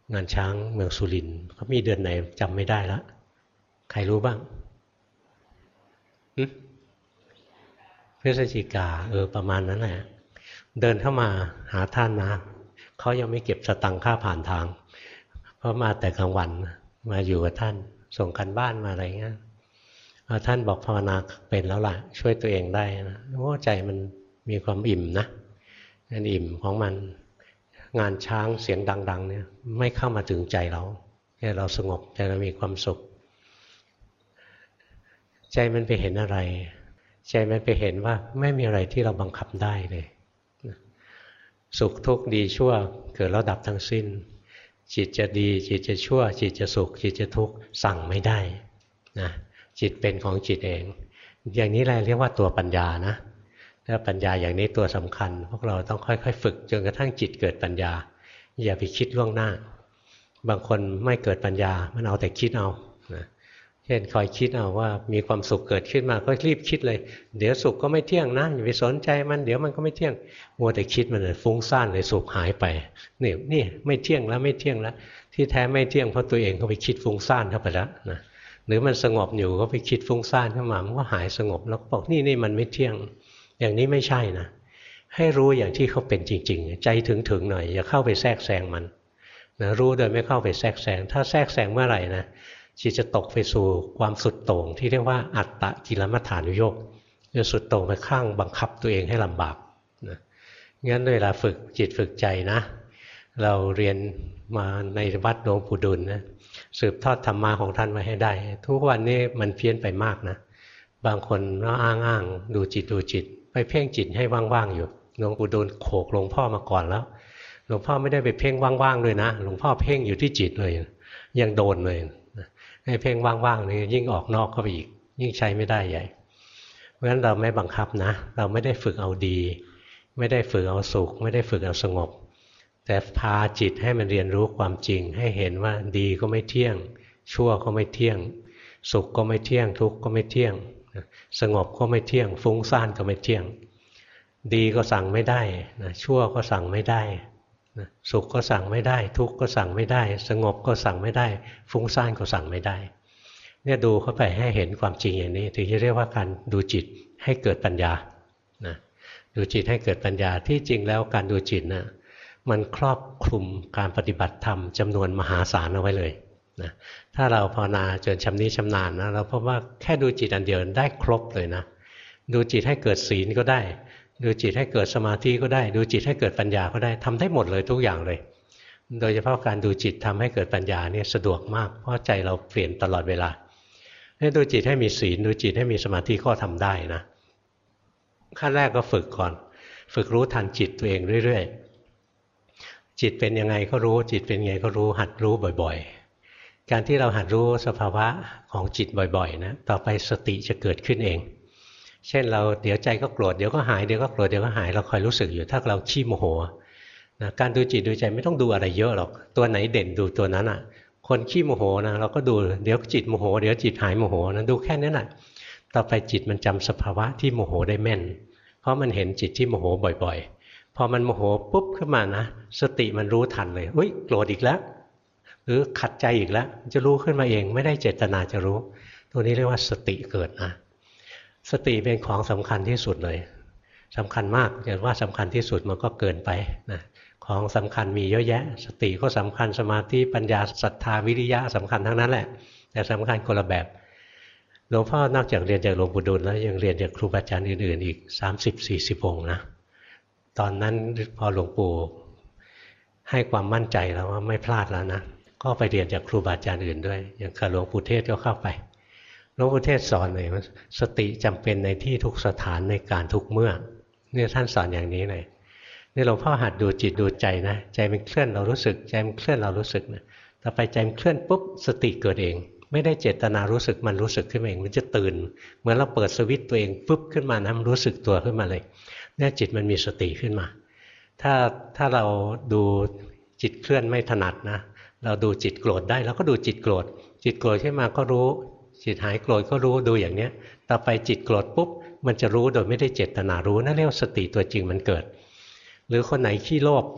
งานช้างเมืองสุรินทร์เขามีเดือนไหนจำไม่ได้แล้วใครรู้บ้างพฤศจิกาเออประมาณนั้นแหละเดินเข้ามาหาท่านนะเขายังไม่เก็บสตังค่าผ่านทางเพราะมาแต่กลางวันมาอยู่กับท่านส่งกันบ้านมาอะไรเงี้ยท่านบอกภาวนาเป็นแล้วล่ะช่วยตัวเองได้นะโอ้ใจมันมีความอิ่มนะมันอิ่มของมันงานช้างเสียงดังๆเนี่ยไม่เข้ามาถึงใจเราใจเราสงบใจเรามีความสุขใจมันไปเห็นอะไรใจมันไปเห็นว่าไม่มีอะไรที่เราบังคับได้เลยสุขทุกข์ดีชั่วเกิดแล้วดับทั้งสิ้นจิตจะดีจิตจะชั่วจิตจะสุขจิตจะทุกข์สั่งไม่ได้นะจิตเป็นของจิตเองอย่างนี้แหละเรียกว่าตัวปัญญานะถ้าปัญญาอย่างนี้ตัวสำคัญพวกเราต้องค่อยๆฝึกจนกระทั่งจิตเกิดปัญญาอย่าไปคิดล่วงหน้าบางคนไม่เกิดปัญญามันเอาแต่คิดเอานะเช่นคอยคิดเอาว่ามีความสุขเกิดขึ้นมาก็รีบคิดเลยเดี๋ยวสุขก็ไม่เที่ยงนะอย่าไปสนใจมันเดี๋ยวมันก็ไม่เที่ยงมัวแต่คิดมันเลยฟุ้งซ่านเลยสุขหายไปนี่นี่ไม่เที่ยงแล้วไม่เที่ยงแล้วที่แท้ไม่เที่ยงเพราะตัวเองก็ไปคิดฟุ้งซ่านเข้าไปแล้วนะหรือมันสงบอยู่ก็ไปคิดฟุ้งซ่านเข้ามามันก็หายสงบแล้วก็บอกนี่นี่มันไม่เที่ยงอย่างนี้ไม่ใช่นะให้รู้อย่างที่เขาเป็นจริงๆใจถึงๆหน่อยอย่าเข้าไปแทรกแซงมันนะรู้โดยไม่เข้าไปแทรกแซงถ้าแทรกแซงเมื่อไหร่นะจิตจะตกไปสู่ความสุดโต่งที่เรียกว่าอัตตกิลมัฏฐานุโยคจะสุดโต่งไปข้างบังคับตัวเองให้ลำบากนะงั้นเวลาฝึกจิตฝึกใจนะเราเรียนมาในวัดหลวงปู่ดุลนะสืบทอดธรรมะของท่านมาให้ได้ทุกวันนี้มันเพี้ยนไปมากนะบางคนก็อ้างอ้างดูจิตดูจิตไปเพ่งจิตให้ว่างๆอยู่หลวงปู่ดูลโขกหลวงพ่อมาก่อนแล้วหลวงพ่อไม่ได้ไปเพ่งว่างๆเลยนะหลวงพ่อเพ่งอยู่ที่จิตเลยยังโดนเลยให้เพ่งว่างๆนี่ยิ่งออกนอกเข้าไปอีกยิ่งใช้ไม่ได้ใหญ่เพราะฉะนั้นเราไม่บังคับนะเราไม่ได้ฝึกเอาดีไม่ได้ฝึกเอาสุขไม่ได้ฝึกเอาสงบแต่พาจิตให้มันเรียนรู้ความจริงให้เห็นว่าดีก็ไม่เที่ยงชั่วก็ไม่เที่ยงสุขก็ไม่เที่ยงทุกข์ก็ไม่เที่ยงสงบก็ไม่เที่ยงฟุ้งซ่านก็ไม่เที่ยงดีก็สั่งไม่ได้นะชั่วก็สั่งไม่ได้นะสุขก็สั่งไม่ได้ทุกข์ก็สั่งไม่ได้สงบก็สั่งไม่ได้ฟุ้งซ่านก็สั่งไม่ได้เนี่ยดูเข้าไปให้เห็นความจริงอย่างนี้ถึงจะเรียกว่าการดูจิตให้เกิดปัญญานะดูจิตให้เกิดปัญญาที่จริงแล้วการดูจิตนะมันครอบคลุมการปฏิบัติธรรมจำนวนมหาศาลเอาไว้เลยนะถ้าเราภาวนาจนชำนิชำนาญนะเราพบว่าแค่ดูจิตอันเดียวได้ครบเลยนะดูจิตให้เกิดศีลก็ได้ดูจิตให้เกิดสมาธิก็ได้ดูจิตให้เกิดปัญญาก็ได้ทำได้หมดเลยทุกอย่างเลยโดยเฉพาะการดูจิตทำให้เกิดปัญญาเนี่ยสะดวกมากเพราะใจเราเปลี่ยนตลอดเวลาให้ดูจิตให้มีศีลดูจิตให้มีสมาธิก็ทำได้นะขั้นแรกก็ฝึกก่อนฝึกรู้ทันจิตตัวเองเรื่อยๆจิตเป็นยังไงก็รู้จิตเป็นยังไงก็รู้หัดรู้บ่อยๆการที่เราหัดรู้สภาวะของจิตบ่อยๆนะต่อไปสติจะเกิดขึ้นเองเช่นเราเดี๋ยวใจก็โกรธเดี๋ยวก็หายเดี๋ยวก็โกรธเดี๋ยวก็หายเราคอยรู้สึกอยู่ถ้าเราขี้โมโหนะการดูจิตดูใจไม่ต้องดูอะไรเยอะหรอกตัวไหนเด่นดูตัวนั้นอ่ะคนขี้โมโหนะเราก็ดูเดี๋ยวจิตโมโหเดี๋ยวจิตหายโมโหนะดูแค่นั้นแหละต่อไปจิตมันจำสภาวะที่โมโหได้แม่นเพราะมันเห็นจิตที่โมโหบ่อยๆพอมันโมโหปุ๊บขึ้นมานะสติมันรู้ทันเลยเฮ้ยโกรธอีกแล้วหรือขัดใจอีกแล้วจะรู้ขึ้นมาเองไม่ได้เจตนาจะรู้ตัวนี้เรียกว่าสติเกิดนะสติเป็นของสำคัญที่สุดเลยสำคัญมากแต่ว่าสำคัญที่สุดมันก็เกินไปนะของสำคัญมีเยอะแยะสติก็สำคัญสมาธิปัญญาศรัทธาวิริยะสำคัญทั้งนั้นแหละแต่สำคัญคนละแบบหลวงพ่อนอกจากเรียนจากหลวงปู่ดูลแล้วยังเรียนจากครูบาอาจารย์อื่นๆอีก สามสิบสี่สิบ องค์นะตอนนั้นพอหลวงปู่ให้ความมั่นใจแล้วว่าไม่พลาดแล้วนะก็ไปเรียนจากครูบาอาจารย์อื่นด้วยอย่างกับหลวงปู่เทศก็เข้าไปหลวงปู่เทศสอนเลยว่าสติจำเป็นในที่ทุกสถานในการทุกเมื่อเนี่ยท่านสอนอย่างนี้เลยนี่หลวงพ่อหัดดูจิตดูใจนะใจมันเคลื่อนเรารู้สึกใจมันเคลื่อนเรารู้สึกนะต่อไปใจมันเคลื่อนปุ๊บสติเกิดเองไม่ได้เจตนารู้สึกมันรู้สึกขึ้นมาเองมันจะตื่นเหมือนเราเปิดสวิตช์ตัวเองปุ๊บขึ้นมานะมันรู้สึกตัวขึ้นมาเลยเนี่ยจิตมันมีสติขึ้นมาถ้าถ้าเราดูจิตเคลื่อนไม่ถนัดนะเราดูจิตโกรธได้แล้วก็ดูจิตโกรธจิตโกรธขึ้นมาก็รู้จิตหายโกรธก็รู้ดูอย่างเนี้ยต่อไปจิตโกรธปุ๊บมันจะรู้โดยไม่ได้เจตนารู้นั่นเรียกว่าสติตัวจริงมันเกิดหรือคนไหนขี้โลภ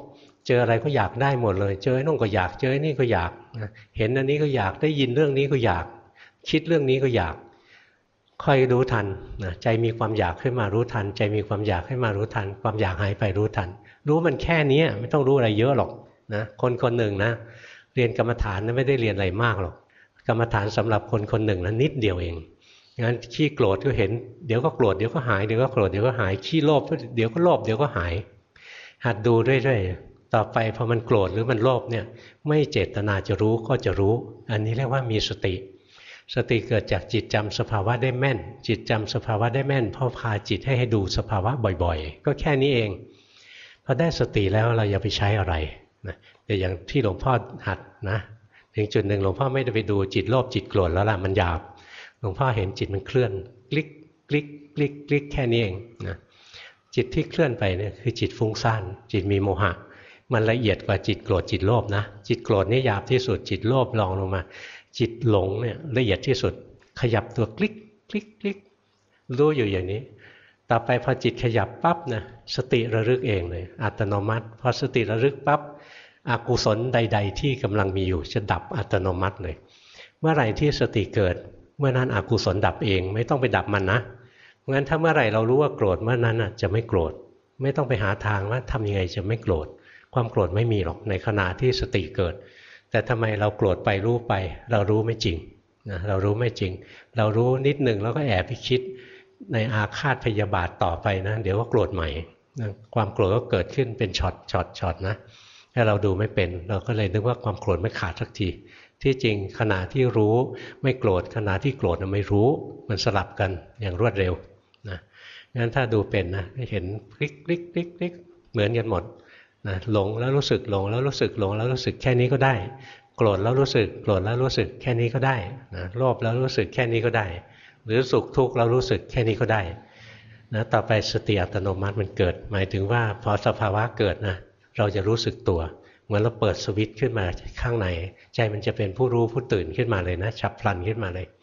เจออะไรก็อยากได้หมดเลยเจอไอ้นู่นก็อยากเจอไอ้นี่ก็อยากเห็นอันนี้ก็อยากได้ยินเรื่องนี้ก็อยากคิดเรื่องนี้ก็อยากค่อยรู้ทันนะใจมีความอยากขึ้นมารู้ทันใจมีความอยากขึ้นมารู้ทันความอยากหายไปรู้ทันรู้มันแค่นี้ไม่ต้องรู้อะไรเยอะหรอกนะคนคนหนึ่งนะเรียนกรรมฐานนะไม่ได้เรียนอะไรมากหรอกกรรมฐานสำหรับคนคนหนึ่งนะนิดเดียวเองงั้นขี้โกรธก็เห็นเดี๋ยวก็โกรธเดี๋ยวก็หายเดี๋ยวก็โกรธเดี๋ยวก็หายขี้โลภเดี๋ยวก็โลภเดี๋ยวก็หายหัดดูเรื่อยๆต่อไปพอมันโกรธหรือมันโลภเนี่ยไม่เจตนาจะรู้ก็จะรู้อันนี้เรียกว่ามีสติสติเกิดจากจิตจำสภาวะได้แม่นจิตจำสภาวะได้แม่นเพราะพาจิตให้ให้ดูสภาวะบ่อยๆก็แค่นี้เองพอได้สติแล้วเราอย่าไปใช้อะไรนะแต่อย่างที่หลวงพ่อหัดนะถึงจุดหนึ่งหลวงพ่อไม่ได้ไปดูจิตโลภจิตโกรธแล้วล่ะมันหยาบหลวงพ่อเห็นจิตมันเคลื่อนคลิกคลิกคลิกคลิกแค่นี้เองนะจิตที่เคลื่อนไปเนี่ยคือจิตฟุ้งซ่านจิตมีโมหะมันละเอียดกว่าจิตโกรธจิตโลภนะจิตโกรธนี่หยาบที่สุดจิตโลภลองลงมาจิตหลงเนี่ยละเอียดที่สุดขยับตัวคลิกคลิกคลิกรู้อยู่อย่างนี้ต่อไปพอจิตขยับปั๊บนะสติระลึกเองเลยอัตโนมัติพอสติระลึกปั๊บอกุศลใดๆที่กำลังมีอยู่จะดับอัตโนมัติเลยเมื่อไหร่ที่สติเกิดเมื่อนั้นอกุศลดับเองไม่ต้องไปดับมันนะเพราะงั้นถ้าเมื่อไหร่เรารู้ว่าโกรธเมื่อนั้นจะไม่โกรธไม่ต้องไปหาทางว่าทำยังไงจะไม่โกรธความโกรธไม่มีหรอกในขณะที่สติเกิดแต่ทำไมเราโกรธไปรู้ไปเรารู้ไม่จริงนะเรารู้ไม่จริงเรารู้นิดหนึ่งแล้วก็แอบไปคิดในอาฆาตพยาบาทต่อไปนะเดี๋ยวก็โกรธใหม่นะความโกรธก็เกิดขึ้นเป็นช็อตช็อตช็อตนะถ้าเราดูไม่เป็นเราก็เลยนึกว่าความโกรธไม่ขาดสักทีที่จริงขณะที่รู้ไม่โกรธขณะที่โกรธไม่รู้มันสลับกันอย่างรวดเร็วนะงั้นถ้าดูเป็นนะเห็นคลิกคลิกคลิกคลิกเหมือนกันหมดนะหลงแล้วรู้สึกหลงแล้วรู้สึกหลงแล้วรู้สึกแค่นี้ก็ได้โกรธแล้วรู้สึกโกรธแล้วรู้สึกแค่นี้ก็ได้นะโลภแล้วรู้สึกแค่นี้ก็ได้หรือสุขทุกข์แล้วรู้สึกแค่นี้ก็ได้นะต่อไปสติอัตโนมัติมันเกิดหมายถึงว่าพอสภาวะเกิดนะเราจะรู้สึกตัวเหมือนเราเปิดสวิตช์ขึ้นมาข้างในใจมันจะเป็นผู้รู้ผู้ตื่นขึ้นมาเลยนะฉับพลันขึ้นมาเลย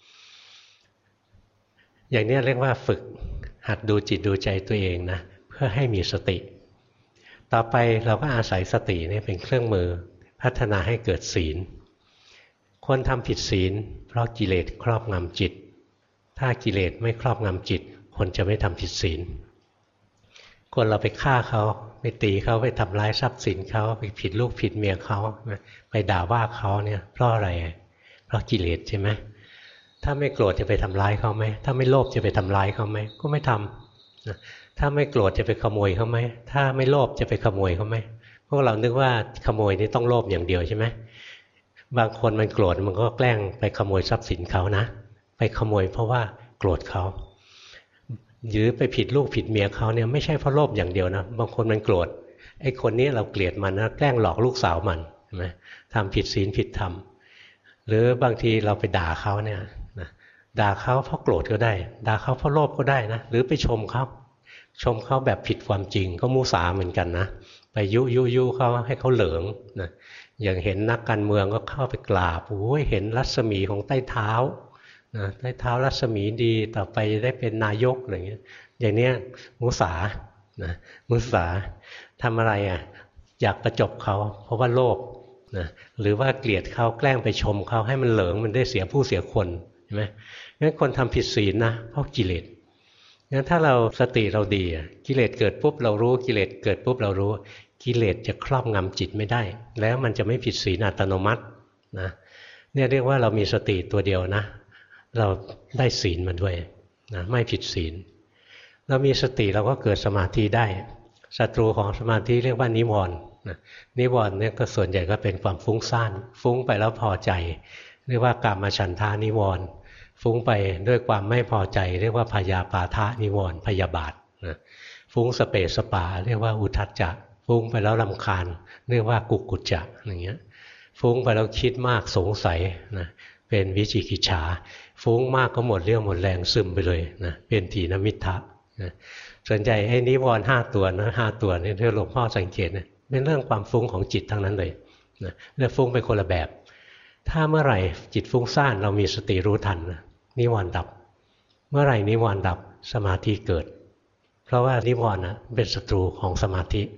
อย่างนี้เรียกว่าฝึกหัดดูจิตดูใจตัวเองนะเพื่อให้มีสติต่อไปเราก็อาศัยสตินี่เป็นเครื่องมือพัฒนาให้เกิดศีลคนทำผิดศีลเพราะกิเลสครอบงำจิตถ้ากิเลสไม่ครอบงำจิตคนจะไม่ทำผิดศีลคนเราไปฆ่าเขาไปตีเขาไปทำร้ายทรัพย์สินเขาไปผิดลูกผิดเมียเขาไปด่าว่าเขาเนี่ยเพราะอะไรเพราะกิเลสใช่ไหมถ้าไม่โกรธจะไปทำร้ายเขาไหมถ้าไม่โลภจะไปทำร้ายเขาไหมก็ไม่ทำถ้าไม่โกรธจะไปขโมยเขาไหมถ้าไม่โลภจะไปขโมยเขาไหมพวกเรานึกว่าขโมยนี่ต้องโลภอย่างเดียวใช่ไหมบางคนมันโกรธมันก็แกล้งไปขโมยทรัพย์สินเขานะไปขโมยเพราะว่าโกรธเขาหรือไปผิดลูกผิดเมียเขาเนี่ยไม่ใช่เพราะโลภอย่างเดียวนะบางคนมันโกรธไอ้คนนี้เราเกลียดมันนะแกล้งหลอกลูกสาวมันใช่ไหมทำผิดศีลผิดธรรมหรือบางทีเราไปด่าเขาเนี่ยด่าเขาเพราะโกรธก็ได้ด่าเขาเพราะโลภก็ได้นะหรือไปชมเขาชมเขาแบบผิดความจริงก็มุสาเหมือนกันนะไปยุยุยุเขาให้เขาเหลิงนะอย่างเห็นนักการเมืองก็เข้าไปกราบโอ้ยเห็นรัศมีของใต้เท้านะใต้เท้ารัศมีดีต่อไปจะได้เป็นนายกอะไรเงี้ยอย่างเนี้ยมุสานะมุสาทำอะไรอ่ะอยากประจบเขาเพราะว่าโลภนะหรือว่าเกลียดเขาแกล้งไปชมเขาให้มันเหลิงมันได้เสียผู้เสียคนเห็นไหมงั้นคนทำผิดศีลนะเพราะกิเลสงั้นถ้าเราสติเราดีกิเลสเกิดปุ๊บเรารู้กิเลสเกิดปุ๊บเรารู้กิเลสจะครอบงำจิตไม่ได้แล้วมันจะไม่ผิดศีลอัตโนมัตินะเนี่ยเรียกว่าเรามีสติตัวเดียวนะเราได้ศีลมาด้วยนะไม่ผิดศีลเรามีสติเราก็เกิดสมาธิได้ศัตรูของสมาธิเรียกว่านิวรณ์นะนิวรณ์เนี่ยก็ส่วนใหญ่ก็เป็นความฟุ้งซ่านฟุ้งไปแล้วพอใจเรียกว่ากามฉันทานิวรณ์ฟุ้งไปด้วยความไม่พอใจเรียกว่าพยาปาทะนิวรณ์พยาบาทนะฟุ้งสเปสปาเรียกว่าอุทธัจจะฟุ้งไปแล้วรำคาญเรียกว่ากุกุจจะอย่างเงี้ยฟุ้งไปแล้วคิดมากสงสัยนะเป็นวิจิกิจฉาฟุ้งมากก็หมดเรี่ยวหมดแรงซึมไปเลยนะเป็นถีนมิทธะนะส่วนใหญ่ไอ้นิวรณ์ห้าตัวนะห้าตัวนี่ที่หลวงพ่อสังเกตนะเป็นเรื่องความฟุ้งของจิตทั้งนั้นเลยนะเรื่องฟุ้งเป็นคนละแบบถ้าเมื่อไหร่จิตฟุ้งซ่านเรามีสติรู้ทันนะนิวรณ์ดับเมื่อไหร่นิวรณ์ดับสมาธิเกิดเพราะว่านิวรณ์นะเป็นศัตรูของสมาธิ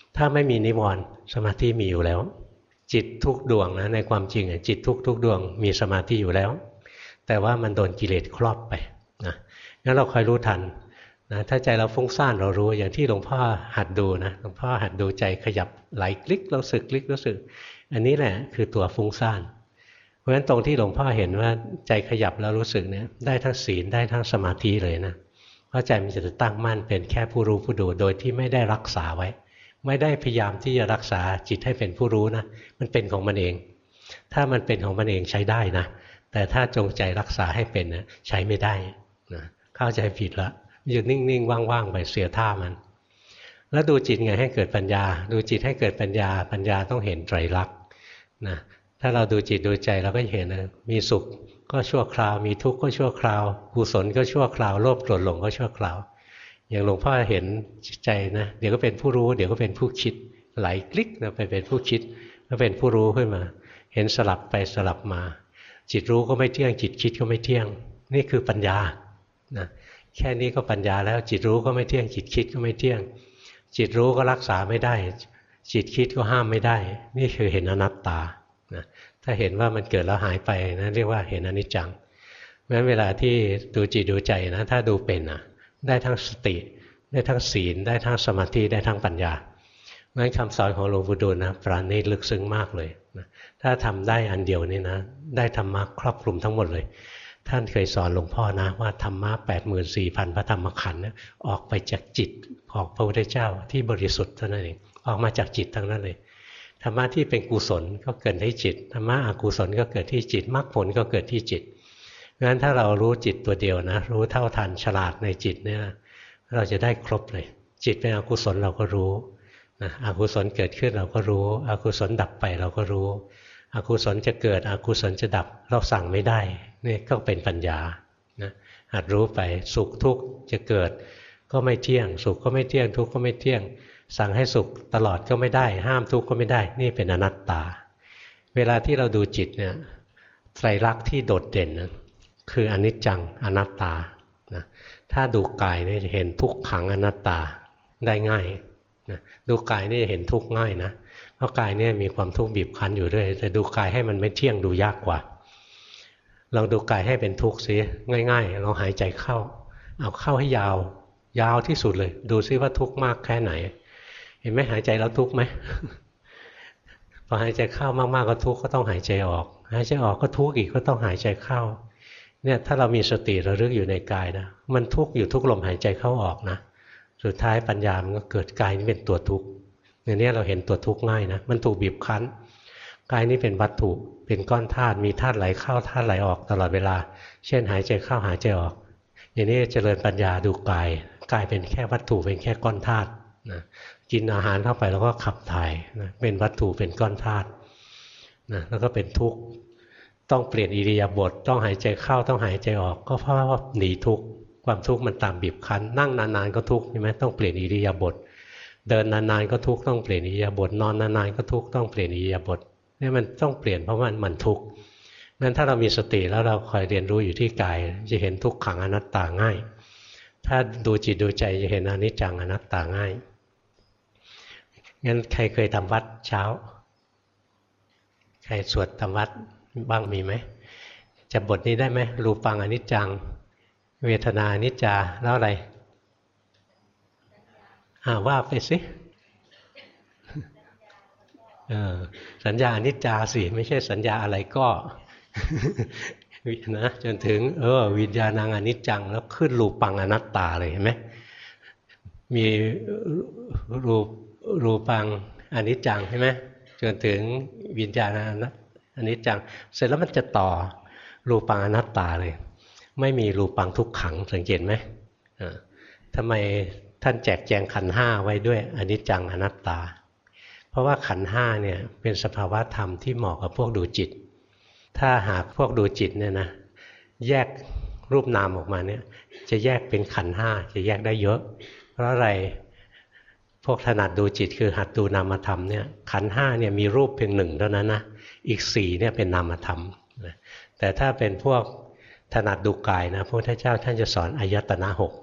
ถ้าไม่มีนิวรณ์สมาธิมีอยู่แล้วจิตทุกดวงนะในความจริงจิตทุกทุกดวงมีสมาธิอยู่แล้วแต่ว่ามันโดนกิเลสครอบไปนะงั้นเราคอยรู้ทันนะถ้าใจเราฟุ้งซ่านเรารู้อย่างที่หลวงพ่อหัดดูนะหลวงพ่อหัดดูใจขยับไหลคลิกรู้สึกคลิกรู้สึกอันนี้แหละคือตัวฟุ้งซ่านเพราะฉะนั้นตรงที่หลวงพ่อเห็นว่าใจขยับแล้วรู้สึกเนี่ยได้ทั้งศีลได้ทั้งสมาธิเลยนะเพราะใจมันจะตั้งมั่นเป็นแค่ผู้รู้ผู้ดูโดยที่ไม่ได้รักษาไว้ไม่ได้พยายามที่จะรักษาจิตให้เป็นผู้รู้นะมันเป็นของมันเองถ้ามันเป็นของมันเองใช้ได้นะแต่ถ้าจงใจรักษาให้เป็นนะใช้ไม่ได้นะเข้าใจผิดละอยู่นิ่งๆว่างๆไปเสียท่ามันแล้วดูจิตไงให้เกิดปัญญาดูจิตให้เกิดปัญญาปัญญาต้องเห็นไตรลักษณ์นะถ้าเราดูจิตดูใจเราก็เห็นนะมีสุขก็ชั่วคราวมีทุกข์ก็ชั่วคราวกุศลก็ชั่วคราวโลภโกรธหลงก็ชั่วคราวอย่างหลวงพ่อเห็นใจนะเดี๋ยวก็เป็นผู้รู้เดี๋ยวก็เป็นผู้คิดไหลคลิกนะไปเป็นผู้คิดก็เป็นผู้รู้ขึ้นมาเห็นสลับไปสลับมาจิตรู้ก็ไม่เที่ยงจิตคิดก็ไม่เที่ยงนี่คือปัญญานะแค่นี้ก็ปัญญาแล้วจิตรู้ก็ไม่เที่ยงจิตคิดก็ไม่เที่ยงจิตรู้ก็รักษาไม่ได้จิตคิดก็ห้ามไม่ได้นี่คือเห็นอนัตตานะถ้าเห็นว่ามันเกิดแล้วหายไปนะเรียกว่าเห็นอนิจจังเพราะฉะนั้นเวลาที่ดูจิตดูใจนะถ้าดูเป็นนะได้ทั้งสติได้ทั้งศีลได้ทั้งสมาธิได้ทั้งปัญญางั้นคำสอนของหลวงปู่ดูลนะปราณีตลึกซึ้งมากเลยนะถ้าทำได้อันเดียวนี่นะได้ธรรมะครอบคลุมทั้งหมดเลยท่านเคยสอนหลวงพ่อนะว่าธรรมะ แปดหมื่นสี่พัน พระธรรมขันธ์ออกไปจากจิตของพระพุทธเจ้าที่บริสุทธิ์เท่านั้นเองออกมาจากจิตทั้งนั้นเลยธรรมะที่เป็นกุศลก็เกิดที่จิตธรรมะอกุศลก็เกิดที่จิตมรรคผลก็เกิดที่จิตงั้นถ้าเรารู้จิตตัวเดียวนะรู้เท่าทันฉลาดในจิตเนี่ยเราจะได้ครบเลยจิตเป็นอกุศลเราก็รู้นะอกุศลเกิดขึ้นเราก็รู้อกุศลดับไปเราก็รู้อกุศลจะเกิดอกุศลจะดับเราสั่งไม่ได้นี่ก็เป็นปัญญานะหัดรู้ไปสุขทุกข์จะเกิดก็ไม่เที่ยงสุขก็ไม่เที่ยงทุกข์ก็ไม่เที่ยงสั่งให้สุขตลอดก็ไม่ได้ห้ามทุกข์ก็ไม่ได้นี่เป็นอนัตตาเวลาที่เราดูจิตเนี่ยไตรลักษณ์ที่โดดเด่นนะคืออนิจจังอนัตตานะถ้าดูกายนี่จะเห็นทุกขังอนัตตาได้ง่ายนะดูกายนี่จะเห็นทุกข์ง่ายนะเพราะกายเนี่ยมีความทุกข์บีบคั้นอยู่เรื่อยแต่ดูกายให้มันไม่เที่ยงดูยากกว่าลองดูกายให้เป็นทุกข์ซิง่ายๆลองหายใจเข้าเอาเข้าให้ยาวยาวที่สุดเลยดูซิว่าทุกข์มากแค่ไหนเห็นไหมหายใจแล้วทุกข์ไหม พอหายใจเข้ามากๆก็ทุกข์ก็ต้องหายใจออกหายใจออกก็ทุกข์อีกก็ต้องหายใจเข้าเนี่ยถ้าเรามีสติระลึกอยู่ในกายนะมันทุกข์อยู่ทุกลมหายใจเข้าออกนะสุดท้ายปัญญามันก็เกิดกายนี้เป็นตัวทุกข์อย่างนี้เราเห็นตัวทุกข์ง่ายนะมันถูกบีบคั้นกายนี้เป็นวัตถุเป็นก้อนธาตุมีธาตุไหลเข้าธาตุไหลออกตลอดเวลาเช่นหายใจเข้าหายใจออกอย่างนี้เจริญปัญญาดูกายกายเป็นแค่วัตถุเป็นแค่ก้อนธาตุนะกินอาหารเข้าไปแล้วก็ขับถ่ายนะเป็นวัตถุเป็นก้อนธาตุนะแล้วก็เป็นทุกข์ต้องเปลี่ยนอิริยาบถต้องหายใจเข้าต้องหายใจออกก็เพราะว่าหนีทุกข์ความทุกข์มันตามบีบคั้นนั่งนานๆก็ทุกข์ใช่ไหมต้องเปลี่ยนอิริยาบถเดินนานๆก็ทุกข์ต้องเปลี่ยนอิริยาบถนอนนานๆก็ทุกข์ต้องเปลี่ยนอิริยาบถนี่มันต้องเปลี่ยนเพราะมันมันทุกข์งั้นถ้าเรามีสติแล้วเราคอยเรียนรู้อยู่ที่กายจะเห็นทุกขังอนัตตาง่ายถ้าดูจิตดูใจจะเห็นอนิจจังอนัตตาง่ายงั้นใครเคยทำวัดเช้าใครสวดทำวัดบ้างมีไหมจับบทนี้ได้ไหมรูปังอนิจจังเวทนาอนิจจาแล้วอะไรอ่าว่าไปสิเออสัญญาอนิจจาสิไม่ใช่สัญญาอะไรก็นะจนถึงเออวิญญาณังอนิจจังแล้วขึ้นรูปังอนัตตาเลยเห็นไหมมีรูรูปังอนิจจังใช่ไหมจนถึงวิญญาณอนิจจังเสร็จแล้วมันจะต่อรูปังอนัตตาเลยไม่มีรูปังทุกขังสังเกตไหมทำไมท่านแจกแจงขันธ์ห้าไว้ด้วยอนิจจังอนัตตาเพราะว่าขันธ์ห้าเนี่ยเป็นสภาวะธรรมที่เหมาะกับพวกดูจิตถ้าหากพวกดูจิตเนี่ยนะแยกรูปนามออกมาเนี่ยจะแยกเป็นขันธ์ห้าจะแยกได้เยอะเพราะอะไรพวกถนัดดูจิตคือหัดดูนามธรรมเนี่ยขันธ์ห้าเนี่ยมีรูปเพียงหนึ่งเท่านั้นนะอีกสี่เนี่ยเป็นนามธรรมแต่ถ้าเป็นพวกถนัดดูกายนะพระพุทธเจ้าท่านจะสอนอายตนะหก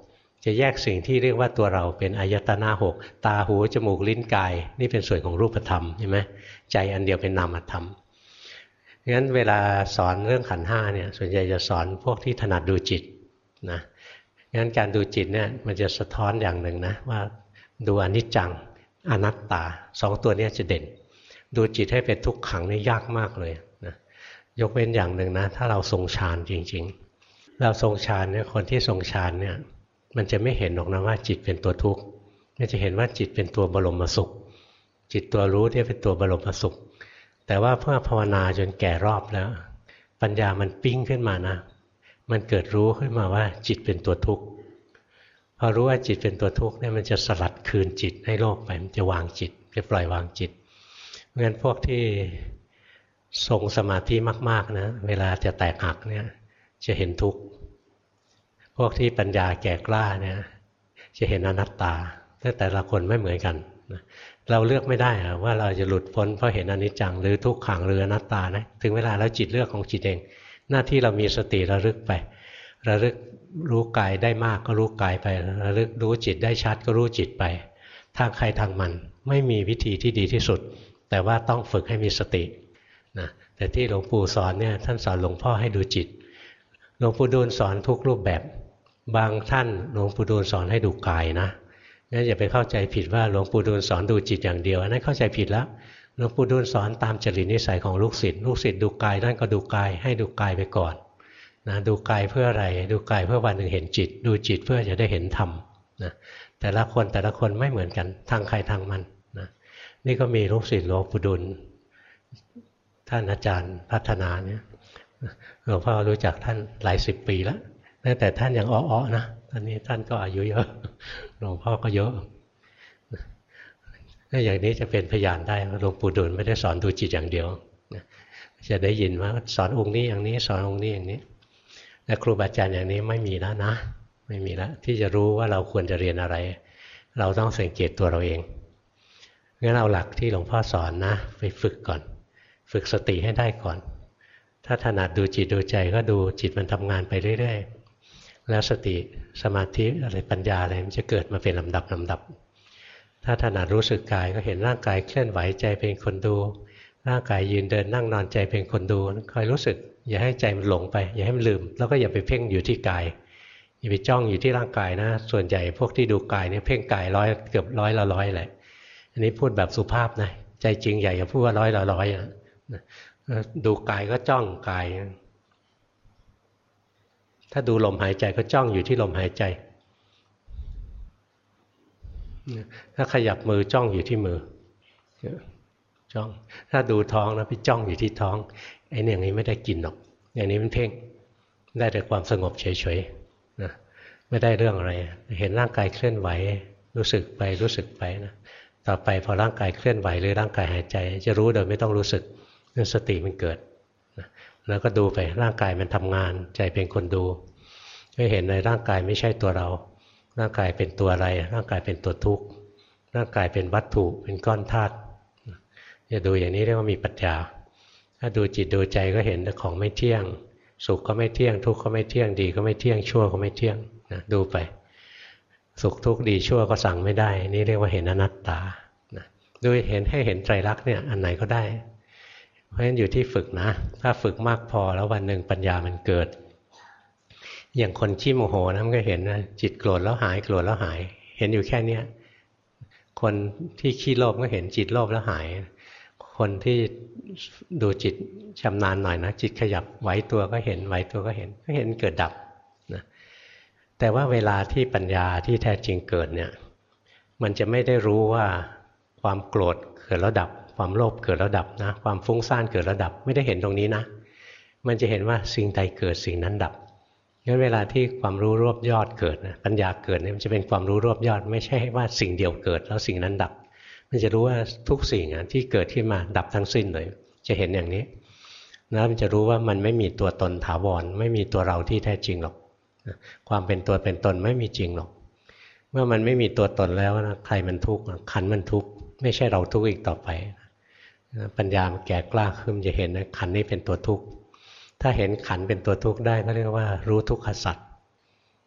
จะแยกสิ่งที่เรียกว่าตัวเราเป็นอายตนะหกตาหูจมูกลิ้นกายนี่เป็นส่วนของรูปธรรมใช่ไหมใจอันเดียวเป็นนามธรรมงั้นเวลาสอนเรื่องขันธ์ห้าเนี่ยส่วนใหญ่จะสอนพวกที่ถนัดดูจิตนะงั้นการดูจิตเนี่ยมันจะสะท้อนอย่างหนึ่งนะว่าดูอนิจจังอนัตตาสองตัวนี้จะเด่นดูจิตให้เป็นทุกขังนี่ยากมากเลยนะยกเว้นอย่างหนึ่งนะถ้าเราทรงฌานจริงๆเราทรงฌานเนี่ยคนที่ทรงฌานเนี่ยมันจะไม่เห็นหรอกนะว่าจิตเป็นตัวทุกข์มันจะเห็นว่าจิตเป็นตัวบรมสุขจิตตัวรู้เนี่ยเป็นตัวบรมสุขแต่ว่าเพื่อภาวนาจนแก่รอบแล้วปัญญามันปิ้งขึ้นมานะมันเกิดรู้ขึ้นมาว่าจิตเป็นตัวทุกข์พอรู้ว่าจิตเป็นตัวทุกข์เนี่ยมันจะสลัดคืนจิตให้โลกไปมันจะวางจิตจะปล่อยวางจิตเพราะฉะนั้นพวกที่ทรงสมาธิมากๆนะเวลาจะแตกหักเนี่ยจะเห็นทุกข์พวกที่ปัญญาแก่กล้าเนี่ยจะเห็นอนัตตาแต่ละคนไม่เหมือนกันเราเลือกไม่ได้ว่าเราจะหลุดพ้นเพราะเห็นอนิจจังหรือทุกขังหรืออนัตตานะถึงเวลาแล้วจิตเลือกของจิตเองหน้าที่เรามีสติระลึกไประลึกรู้กายได้มากก็รู้กายไประลึกรู้จิตได้ชัดก็รู้จิตไปทางใครทางมันไม่มีวิธีที่ดีที่สุดแต่ว่าต้องฝึกให้มีสตินะแต่ที่หลวงปู่สอนเนี่ยท่านสอนหลวงพ่อให้ดูจิตหลวงปู่ดูลสอนทุกรูปแบบบางท่านหลวงปู่ดูลสอนให้ดูกายนะงั้นอย่าไปเข้าใจผิดว่าหลวงปู่ดูลสอนดูจิตอย่างเดียวอันนั้นเข้าใจผิดแล้วหลวงปู่ดูลสอนตามจริตนิสัยของลูกศิษย์ลูกศิษย์ดูกายนั่นก็ดูกายให้ดูกายไปก่อนนะดูกายเพื่ออะไรดูกายเพื่อวันหนึ่งเห็นจิตดูจิตเพื่อจะได้เห็นธรรมนะแต่ละคนแต่ละคนไม่เหมือนกันทางใครทางมันนะนี่ก็มีลูกศิษย์หลวงปู่ดูลท่านอาจารย์พัฒนาเนี่ยหลวงพ่อรู้จักท่านหลายสิบปีแล้วตั้งแต่ท่านยังอ้อๆนะตอนนี้ท่านก็อายุเยอะหลวงพ่อก็เยอะถ้าอย่างนี้จะเป็นพยานได้ว่าหลวงปู่ดูลไม่ได้สอนดูจิตอย่างเดียวจะได้ยินว่าสอนองค์นี้อย่างนี้สอนองค์นี้อย่างนี้แต่ครูบาอาจารย์อย่างนี้ไม่มีแล้วนะไม่มีแล้วที่จะรู้ว่าเราควรจะเรียนอะไรเราต้องสังเกตตัวเราเองงั้นเอาหลักที่หลวงพ่อสอนนะไปฝึกก่อนฝึกสติให้ได้ก่อนถ้าถนัดดูจิตดูใจก็ดูจิตมันทำงานไปเรื่อยๆแล้วสติสมาธิอะไรปัญญาอะไรมันจะเกิดมาเป็นลำดับลำดับถ้าถนัดรู้สึกกายก็เห็นร่างกายเคลื่อนไหวใจเป็นคนดูร่างกายยืนเดินนั่งนอนใจเป็นคนดูคอยรู้สึกอย่าให้ใจมันหลงไปอย่าให้มันลืมแล้วก็อย่าไปเพ่งอยู่ที่กายอย่าไปจ้องอยู่ที่ร่างกายนะส่วนใหญ่พวกที่ดูกายเนี่ยเพ่งกายร้อยเกือบร้อยละร้อยแหละอันนี้พูดแบบสุภาพนะใจจริงใหญ่อย่าพูดว่าร้อยละร้อยนะดูกายก็จ้องกายถ้าดูลมหายใจก็จ้องอยู่ที่ลมหายใจถ้าขยับมือจ้องอยู่ที่มือจ้องถ้าดูท้องนะไปจ้องอยู่ที่ท้องไอ้อย่างนี้ไม่ได้กินหรอกอย่างนี้มันเพ่งได้แต่ความสงบเฉยๆนะไม่ได้เรื่องอะไรเห็นร่างกายเคลื่อนไหวรู้สึกไปรู้สึกไปนะต่อไปพอร่างกายเคลื่อนไหวหรือร่างกายหายใจจะรู้โดยไม่ต้องรู้สึกเรื่องสติมันเกิดนะแล้วก็ดูไปร่างกายมันทำงานใจเป็นคนดูก็เห็นในร่างกายไม่ใช่ตัวเราร่างกายเป็นตัวอะไรร่างกายเป็นตัวทุกข์ร่างกายเป็นวัตถุเป็นก้อนธาตุจะดูอย่างนี้เรียกว่ามีปัญญาถ้าดูจิตดูใจก็เห็นของไม่เที่ยงสุขก็ไม่เที่ยงทุกข์ก็ไม่เที่ยงดีก็ไม่เที่ยงชั่วก็ไม่เที่ยงนะดูไปสุขทุกข์ดีชั่วก็สั่งไม่ได้นี่เรียกว่าเห็นอนัตตานะดูเห็นให้เห็นไตรลักษณ์เนี่ยอันไหนก็ได้เพราะฉะนั้นอยู่ที่ฝึกนะถ้าฝึกมากพอแล้ววันหนึ่งปัญญามันเกิดอย่างคนขี้โมโหนะมันก็เห็นนะจิตโกรธแล้วหายโกรธแล้วหายเห็นอยู่แค่เนี้ยคนที่ขี้โลภก็เห็นจิตโลภแล้วหายคนที่ดูจิตชำนาญหน่อยนะจิตขยับไหวตัวก็เห็นไหวตัวก็เห็นก็เห็นเกิดดับนะแต่ว่าเวลาที่ปัญญาที่แท้จริงเกิดเนี่ยมันจะไม่ได้รู้ว่าความโกรธเกิดแล้วดับความโลภเกิดแล้วดับนะความฟุ้งซ่านเกิดแล้วดับไม่ได้เห็นตรงนี้นะมันจะเห็นว่าสิ่งใดเกิดสิ่งนั้นดับงั้นเวลาที่ความรู้รวบยอดเกิดนะปัญญาเกิดเนี่ยมันจะเป็นความรู้รวบยอดไม่ใช่ว่าสิ่งเดียวเกิดแล้วสิ่งนั้นดับมันจะรู้ว่าทุกสิ่งที่เกิดขึ้นมาดับทั้งสิ้นเลยจะเห็นอย่างนี้นะมันจะรู้ว่ามันไม่มีตัวตนถาวรไม่มีตัวเราที่แท้จริงหรอกความเป็นตัวเป็นตนไม่มีจริงหรอกเมื่อมันไม่มีตัวตนแล้วนะใครมันทุกข์ขันมันทุกข์ไม่ใช่เราทุกข์อีกต่อไปปัญญาแก่กล้าขึ้นจะเห็นนะขันนี้เป็นตัวทุกข์ถ้าเห็นขันเป็นตัวทุกข์ได้ก็เรียกว่ารู้ทุกขสัจ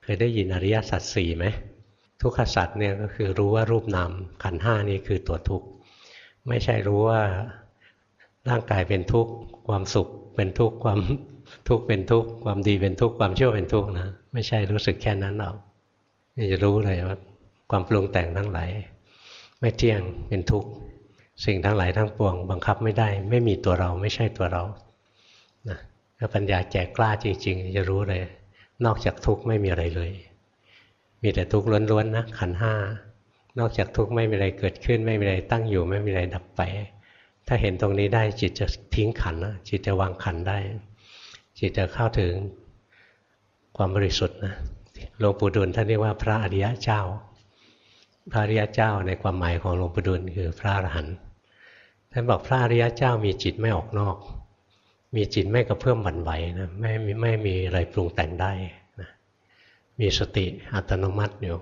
ยได้ยินอริยสัจสี่ไหมทุกขสัจเนี่ยก็คือรู้ว่ารูปนามขันธ์ห้านี่คือตัวทุกข์ไม่ใช่รู้ว่าร่างกายเป็นทุกข์ความสุขเป็นทุกข์ความทุกข์เป็นทุกข์ความดีเป็นทุกข์ความชั่วเป็นทุกข์นะไม่ใช่รู้สึกแค่นั้นหรอกนี่จะรู้เลยว่าความปรุงแต่งทั้งหลายไม่เที่ยงเป็นทุกข์สิ่งทั้งหลายทั้งปวงบังคับไม่ได้ไม่มีตัวเราไม่ใช่ตัวเรานะถ้าปัญญาแก่กล้าจริงๆจะรู้เลยนอกจากทุกข์ไม่มีอะไรเลยมีแต่ทุกข์ล้วนๆนะขันธ์ห้านอกจากทุกข์ไม่มีอะไรเกิดขึ้นไม่มีอะไรตั้งอยู่ไม่มีอะไรดับไปถ้าเห็นตรงนี้ได้จิตจะทิ้งขันธ์นะจิตจะวางขันธ์ได้จิตจะเข้าถึงความบริสุทธิ์นะหลวงปู่ดูลท่านเรียกว่าพระอริยะเจ้าพระอริยะเจ้าในความหมายของหลวงปู่ดูลคือพระอรหันต์ท่านบอกพระอริยะเจ้ามีจิตไม่ออกนอกมีจิตไม่กระเพื่อมหวั่นไหวนะไม่ไม่มีอะไรปรุงแต่งได้นะมีสติอัตโนมัติอยู่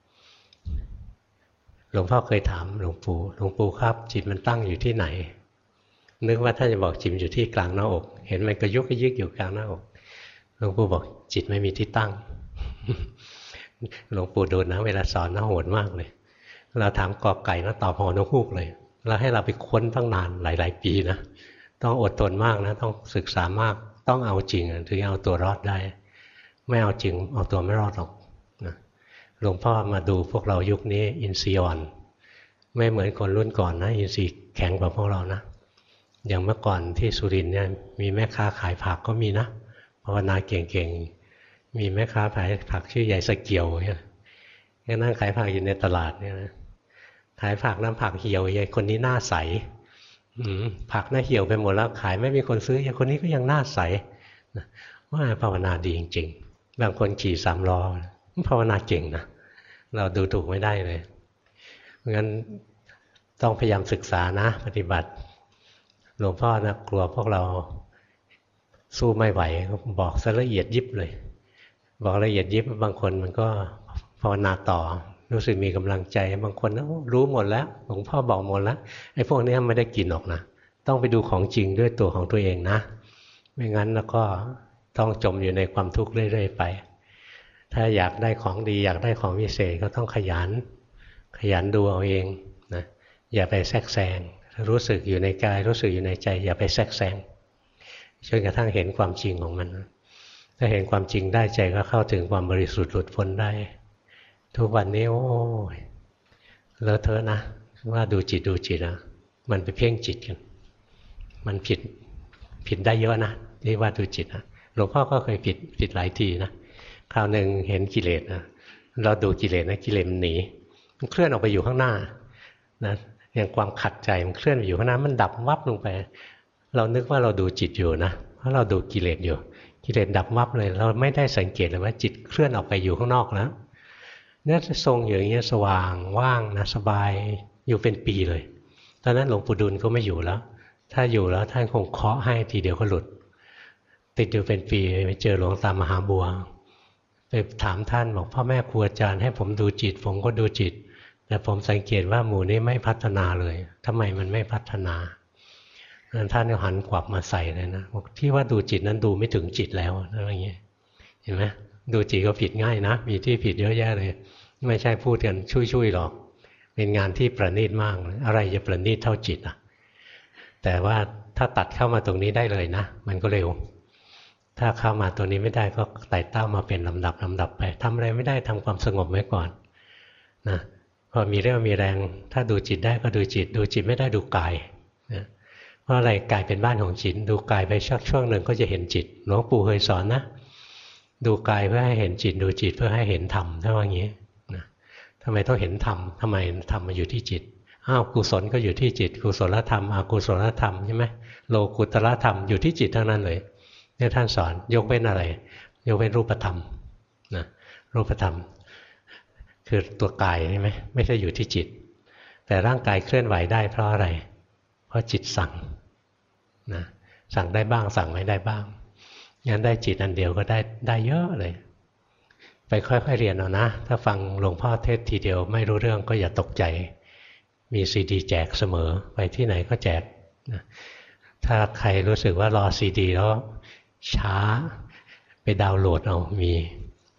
หลวงพ่อเคยถามหลวงปู่หลวงปู่ครับจิตมันตั้งอยู่ที่ไหนนึกว่าท่านจะบอกจิตอยู่ที่กลางหน้าอกเห็นมันกระยุกกระยิกอยู่กลางหน้าอกหลวงปู่บอกจิตไม่มีที่ตั้งหลวงปู่ดูลนะเวลาสอนน่าโหดมากเลยเราถามกอไก่นะตอบหอนกฮูกเลยเราให้เราไปค้นตั้งนานหลายๆปีนะต้องอดทนมากนะต้องศึกษามากต้องเอาจริงถึงเอาตัวรอดได้ไม่เอาจริงเอาตัวไม่รอดหรอกนะหลวงพ่อมาดูพวกเรายุคนี้อินทรีย์อ่อนไม่เหมือนคนรุ่นก่อนนะอินทรีย์แข็งกว่าพวกเรานะอย่างเมื่อก่อนที่สุรินทร์เนี่ยมีแม่ค้าขายผักก็มีนะภาวนาเก่งๆมีแม่ค้าขายผักชื่อยายสเกียวเนี่ยนั่งขายผักอยู่ในตลาดเนี่ยนะขายผักน้ำผักเหี่ยวยายคนนี้หน้าใสผักหน้าเหี่ยวไปหมดแล้วขายไม่มีคนซื้อยายคนนี้ก็ยังหน้าใสว่าภาวนาดีจริงๆบางคนขี่สามล้อภาวนาเก่งนะเราดูถูกไม่ได้เลยเพราะงั้นต้องพยายามศึกษานะปฏิบัติหลวงพ่อนะกลัวพวกเราสู้ไม่ไหวบอกซะละเอียดยิบเลยบอกละเอียดยิบบางคนมันก็ภาวนาต่อรู้สึกมีกำลังใจบางคนรู้หมดแล้วหลวงพ่อบอกหมดแล้วไอ้พวกนี้ไม่ได้กินหรอกนะต้องไปดูของจริงด้วยตัวของตัวเองนะไม่งั้นแล้วก็ต้องจมอยู่ในความทุกข์เรื่อยๆไปถ้าอยากได้ของดีอยากได้ของพิเศษก็ต้องขยันขยันดูเอาเองนะอย่าไปแทรกแซงรู้สึกอยู่ในกายรู้สึกอยู่ในใจอย่าไปแทรกแซงจนกระทั่งเห็นความจริงของมันถ้าเห็นความจริงได้ใจก็เข้าถึงความบริสุทธิ์หลุดพ้นได้ทุกวันนี้โอ้ยเลอะเทอะนะว่าดูจิตดูจิตนะมันไปเพ่งจิตกันมันผิดผิดได้เยอะนะที่ว่าดูจิตนะหลวงพ่อก็เคยผิดผิดหลายทีนะคราวหนึ่งเห็นกิเลสนะเราดูกิเลสนะกิเลสมันหนีมันเคลื่อนออกไปอยู่ข้างหน้านะอย่างความขัดใจมันเคลื่อนไปอยู่ข้างหน้ามันดับวับลงไปเรานึกว่าเราดูจิตอยู่นะเพราะเราดูกิเลสอยู่กิเลสดับวับเลยเราไม่ได้สังเกตเลยว่าจิตเคลื่อนออกไปอยู่ข้างนอกแล้วเนี่ยทรงอย่างเงี้ยสว่างว่างนะสบายอยู่เป็นปีเลยตอนนั้นหลวงปู่ดูลก็ไม่อยู่แล้วถ้าอยู่แล้วท่านคงเคาะให้ทีเดียวก็หลุดติดอยู่เป็นปีไปเจอหลวงตามหาบัวไปถามท่านบอกพ่อแม่ครูอาจารย์ให้ผมดูจิตผมก็ดูจิตแต่ผมสังเกตว่าหมู่นี้ไม่พัฒนาเลยทำไมมันไม่พัฒนาท่านก็หันกลับมาใส่เลยนะบอกที่ว่าดูจิตนั้นดูไม่ถึงจิตแล้วอะไรอย่างเงี้ยเห็นไหมดูจิตก็ผิดง่ายนะมีที่ผิดเยอะแยะเลยไม่ใช่พูดกันช่วยๆหรอกเป็นงานที่ประณีตมากอะไรจะประณีตเท่าจิตอ่ะแต่ว่าถ้าตัดเข้ามาตรงนี้ได้เลยนะมันก็เร็วถ้าเข้ามาตรงนี้ไม่ได้ก็ไต่เต้ามาเป็นลำดับลำดับไปทำอะไรไม่ได้ทำความสงบไว้ก่อนนะพอมีเรี่ยวมีแรงถ้าดูจิตได้ก็ดูจิตดูจิตไม่ได้ดูกายนะเพราะอะไรกายเป็นบ้านของจิตดูกายไปชักช่วงหนึ่งก็จะเห็นจิตหลวงปู่เคยสอนนะดูกายเพื่อให้เห็นจิตดูจิตเพื่อให้เห็นธรรมถ้าว่าอย่างนี้นะทำไมต้องเห็นธรรมทำไมธรรมมาอยู่ที่จิตอ้าวกุศลก็อยู่ที่จิตกุศลธรรมอกุศลธรรมใช่ไหมโลกุตตรธรรมอยู่ที่จิตทั้งนั้นเลยเนี่ยท่านสอนยกเว้นอะไรยกเว้นรูปธรรมนะรูปธรรมคือตัวกายใช่ไหมไม่ใช่อยู่ที่จิตแต่ร่างกายเคลื่อนไหวได้เพราะอะไรเพราะจิตสั่งนะสั่งได้บ้างสั่งไม่ได้บ้างงั้นได้จิตอันเดียวก็ได้ได้เยอะเลยไปค่อยๆเรียนเอานะถ้าฟังหลวงพ่อเทศทีเดียวไม่รู้เรื่องก็อย่าตกใจมีซีดีแจกเสมอไปที่ไหนก็แจกนะถ้าใครรู้สึกว่ารอซีดีแล้วช้าไปดาวน์โหลดเอามี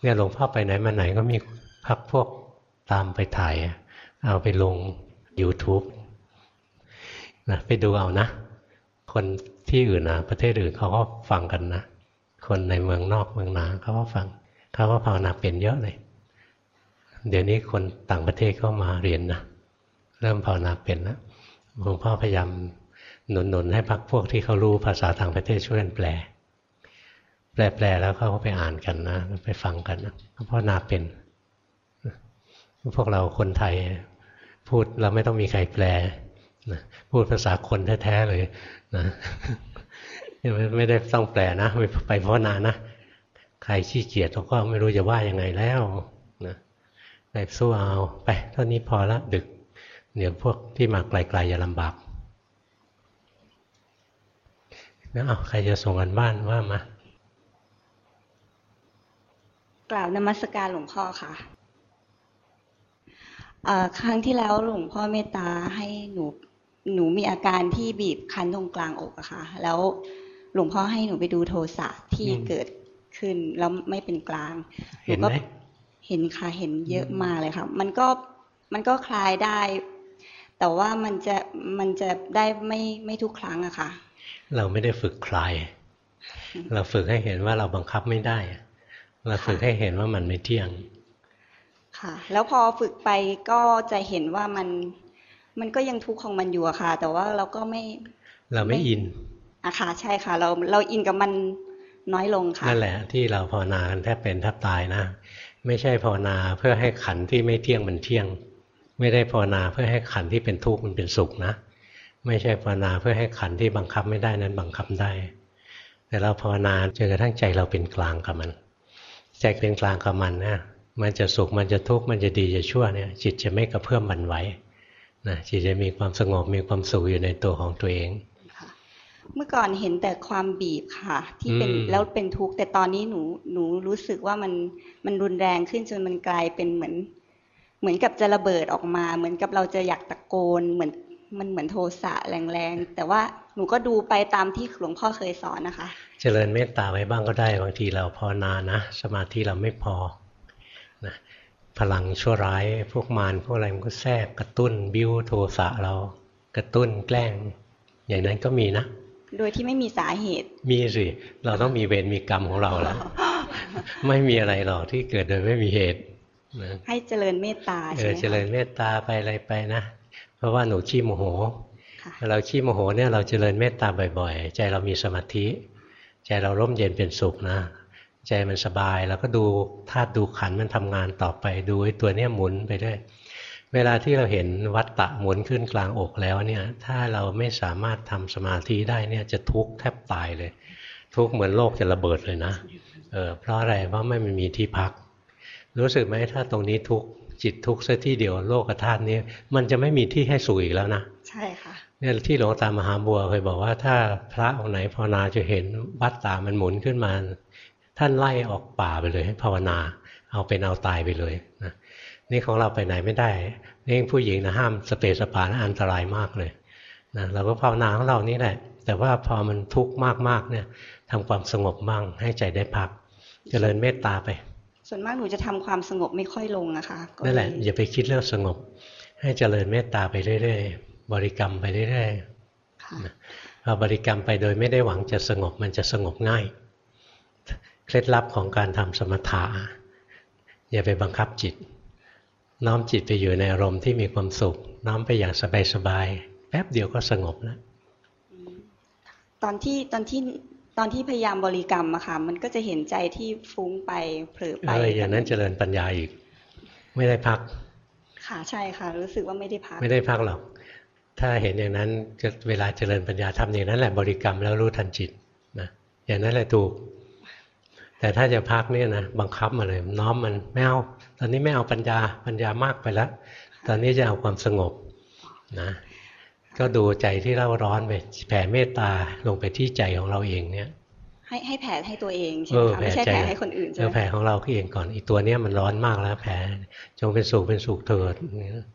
เนี่ยหลวงพ่อไปไหนมาไหนก็มีพักพวกตามไปถ่ายเอาไปลง YouTube นะไปดูเอานะคนที่อื่นนะประเทศอื่นเขาก็ฟังกันนะคนในเมืองนอกเมืองนาเขาก็ฟังเขาก็ภาวนาเป็นเยอะเลยเดี๋ยวนี้คนต่างประเทศเข้ามาเรียนนะเริ่มภาวนาเป็นแล้วหลวงพ่อพยายามหนุนๆให้พรรคพวกที่เขารู้ภาษาต่างประเทศช่วยกันแปลแปลๆแล้วเขาก็ไปอ่านกันนะไปฟังกันนะภาวนาเป็นพวกเราคนไทยพูดเราไม่ต้องมีใครแปลนะพูดภาษาคนแท้ๆเลยนะไม่ได้ต้องแปลนะไปภาวนานะใครขี้เกียจเราก็ไม่รู้จะว่ายังไงแล้วนะไปสู้เอาไปเท่านี้พอละดึกเดี๋ยวพวกที่มาไกลๆอย่าลำบากนะเอาใครจะส่งกันบ้านว่ามากล่าวนมัสการหลวงพ่อค่ะครั้งที่แล้วหลวงพ่อเมตตาให้หนูหนูมีอาการที่บีบคั้นตรงกลางอกอะค่ะแล้วหลวงพ่อให้หนูไปดูโทสะที่เกิดขึ้นแล้วไม่เป็นกลางหนูก็เห็นค่ะเห็นเยอะมากเลยค่ะมันก็มันก็คลายได้แต่ว่ามันจะมันจะได้ไม่ไม่ทุกครั้งอะค่ะเราไม่ได้ฝึกคลายเราฝึกให้เห็นว่าเราบังคับไม่ได้เราฝึกให้เห็นว่ามันไม่เที่ยงค่ะแล้วพอฝึกไปก็จะเห็นว่ามันมันก็ยังทุกข์ของมันอยู่อะค่ะแต่ว่าเราก็ไม่เราไม่อินอะค่ะใช่ค่ะเราเราอินกับมันน้อยลงค่ะนั่นแหละที่เราภาวนากันแทบเป็นแทบตายนะไม่ใช่ภาวนาเพื่อให้ขันธ์ที่ไม่เที่ยงมันเที่ยงไม่ได้ภาวนาเพื่อให้ขันธ์ที่เป็นทุกข์มันเป็นสุขนะไม่ใช่ภาวนาเพื่อให้ขันธ์ที่บังคับไม่ได้นั้นบังคับได้แต่เราภาวนาจนกระทั่งใจเราเป็นกลางกับมันใจเป็นกลางกับมันนะมันจะสุขมันจะทุกข์มันจะดีจะชั่วเนี่ยจิตจะไม่กระเพื่อมหวั่นไหวนะจิตจะมีความสงบมีความสุขอยู่ในตัวของตัวเองเมื่อก่อนเห็นแต่ความบีบค่ะที่เป็นแล้วเป็นทุกข์แต่ตอนนี้หนูหนูรู้สึกว่ามันมันรุนแรงขึ้นจนมันกลายเป็นเหมือนเหมือนกับจะระเบิดออกมาเหมือนกับเราจะอยากตะโกนเหมือนมันเหมือนโทสะแรงๆแต่ว่าหนูก็ดูไปตามที่หลวงพ่อเคยสอนนะคะเจริญเมตตาไว้บ้างก็ได้บางทีเราภาวนานะสมาธิเราไม่พอนะพลังชั่วร้ายพวกมารพวกอะไรมันก็แทรกกระตุ้นบิ้วโทสะเรากระตุ้นแกล้งอย่างนั้นก็มีนะโดยที่ไม่มีสาเหตุมีสิเราต้องมีเวรมีกรรมของเราแล้วไม่มีอะไรหรอกที่เกิดโดยไม่มีเหตุนะให้เจริญเมตตาใช่ไหมเจริญเมตตาไปอะไรไปนะเพราะว่าหนูขี้โมโหเราขี้โมโหเนี่ยเราเจริญเมตตาบ่อยๆใจเรามีสมาธิใจเราร่มเย็นเป็นสุขนะใจมันสบายแล้วก็ดูธาตุดูขันธ์มันทำงานต่อไปดูไอ้ตัวเนี้ยหมุนไปด้วยเวลาที่เราเห็นวัฏฏะหมุนขึ้นกลางอกแล้วเนี่ยถ้าเราไม่สามารถทำสมาธิได้เนี่ยจะทุกข์แทบตายเลยทุกข์เหมือนโลกจะระเบิดเลยนะเออเพราะอะไรเพราะไม่มีที่พักรู้สึกไหมถ้าตรงนี้ทุกข์จิตทุกข์ซะที่เดียวโลกธาตุนี้มันจะไม่มีที่ให้สู่อีกแล้วนะใช่ค่ะเนี่ยที่หลวงตามหาบัวเคยบอกว่าถ้าพระองค์ไหนภาวนาจะเห็นวัฏฏะมันหมุนขึ้นมาท่านไล่ออกป่าไปเลยให้ภาวนาเอาเป็นเอาตายไปเลยนะนี่ของเราไปไหนไม่ได้นี่ผู้หญิงนะห้ามสเปสปานะอันตรายมากเลยนะเราก็ภาวนาของเรานี่แหละแต่ว่าพอมันทุกข์มากๆเนี่ยทำความสงบบ้างให้ใจได้พักเจริญเมตตาไปส่วนมากหนูจะทำความสงบไม่ค่อยลงนะคะนั่นแหละอย่าไปคิดเรื่องสงบให้เจริญเมตตาไปเรื่อยๆบริกรรมไปเรื่อยๆพอบริกรรมไปโดยไม่ได้หวังจะสงบมันจะสงบง่ายเคล็ดลับของการทำสมถะอย่าไปบังคับจิตน้อมจิตไปอยู่ในอารมณ์ที่มีความสุขน้อมไปอย่างสบายๆแป๊บเดียวก็สงบแล้วตอนที่ตอนที่ตอนที่พยายามบริกรรมอะค่ะมันก็จะเห็นใจที่ฟุ้งไปเผลอไปเอออย่างนั้นเจริญปัญญาอีกไม่ได้พักค่ะใช่ค่ะรู้สึกว่าไม่ได้พักไม่ได้พักหรอกถ้าเห็นอย่างนั้นเวลาเจริญปัญญาทำอย่างนั้นแหละบริกรรมแล้วรู้ทันจิตนะอย่างนั้นแหละถูกแต่ถ้าจะพักเนี่ยนะบังคับมาเลยน้อมมันไม่เอาตอนนี้ไม่เอาปัญญาปัญญามากไปแล้วตอนนี้จะเอาความสงบนะก็ดูใจที่เร่าร้อนไปแผ่เมตตาลงไปที่ใจของเราเองเนี่ยให้ให้แผ่ให้ตัวเองใช่ไหมคะไม่ใช่แผ่ให้คนอื่นใช่ไหมแผ่ของเราเองก่อนอีกตัวเนี้ยมันร้อนมากแล้วแผ่จงเป็นสุขเป็นสุขเถิด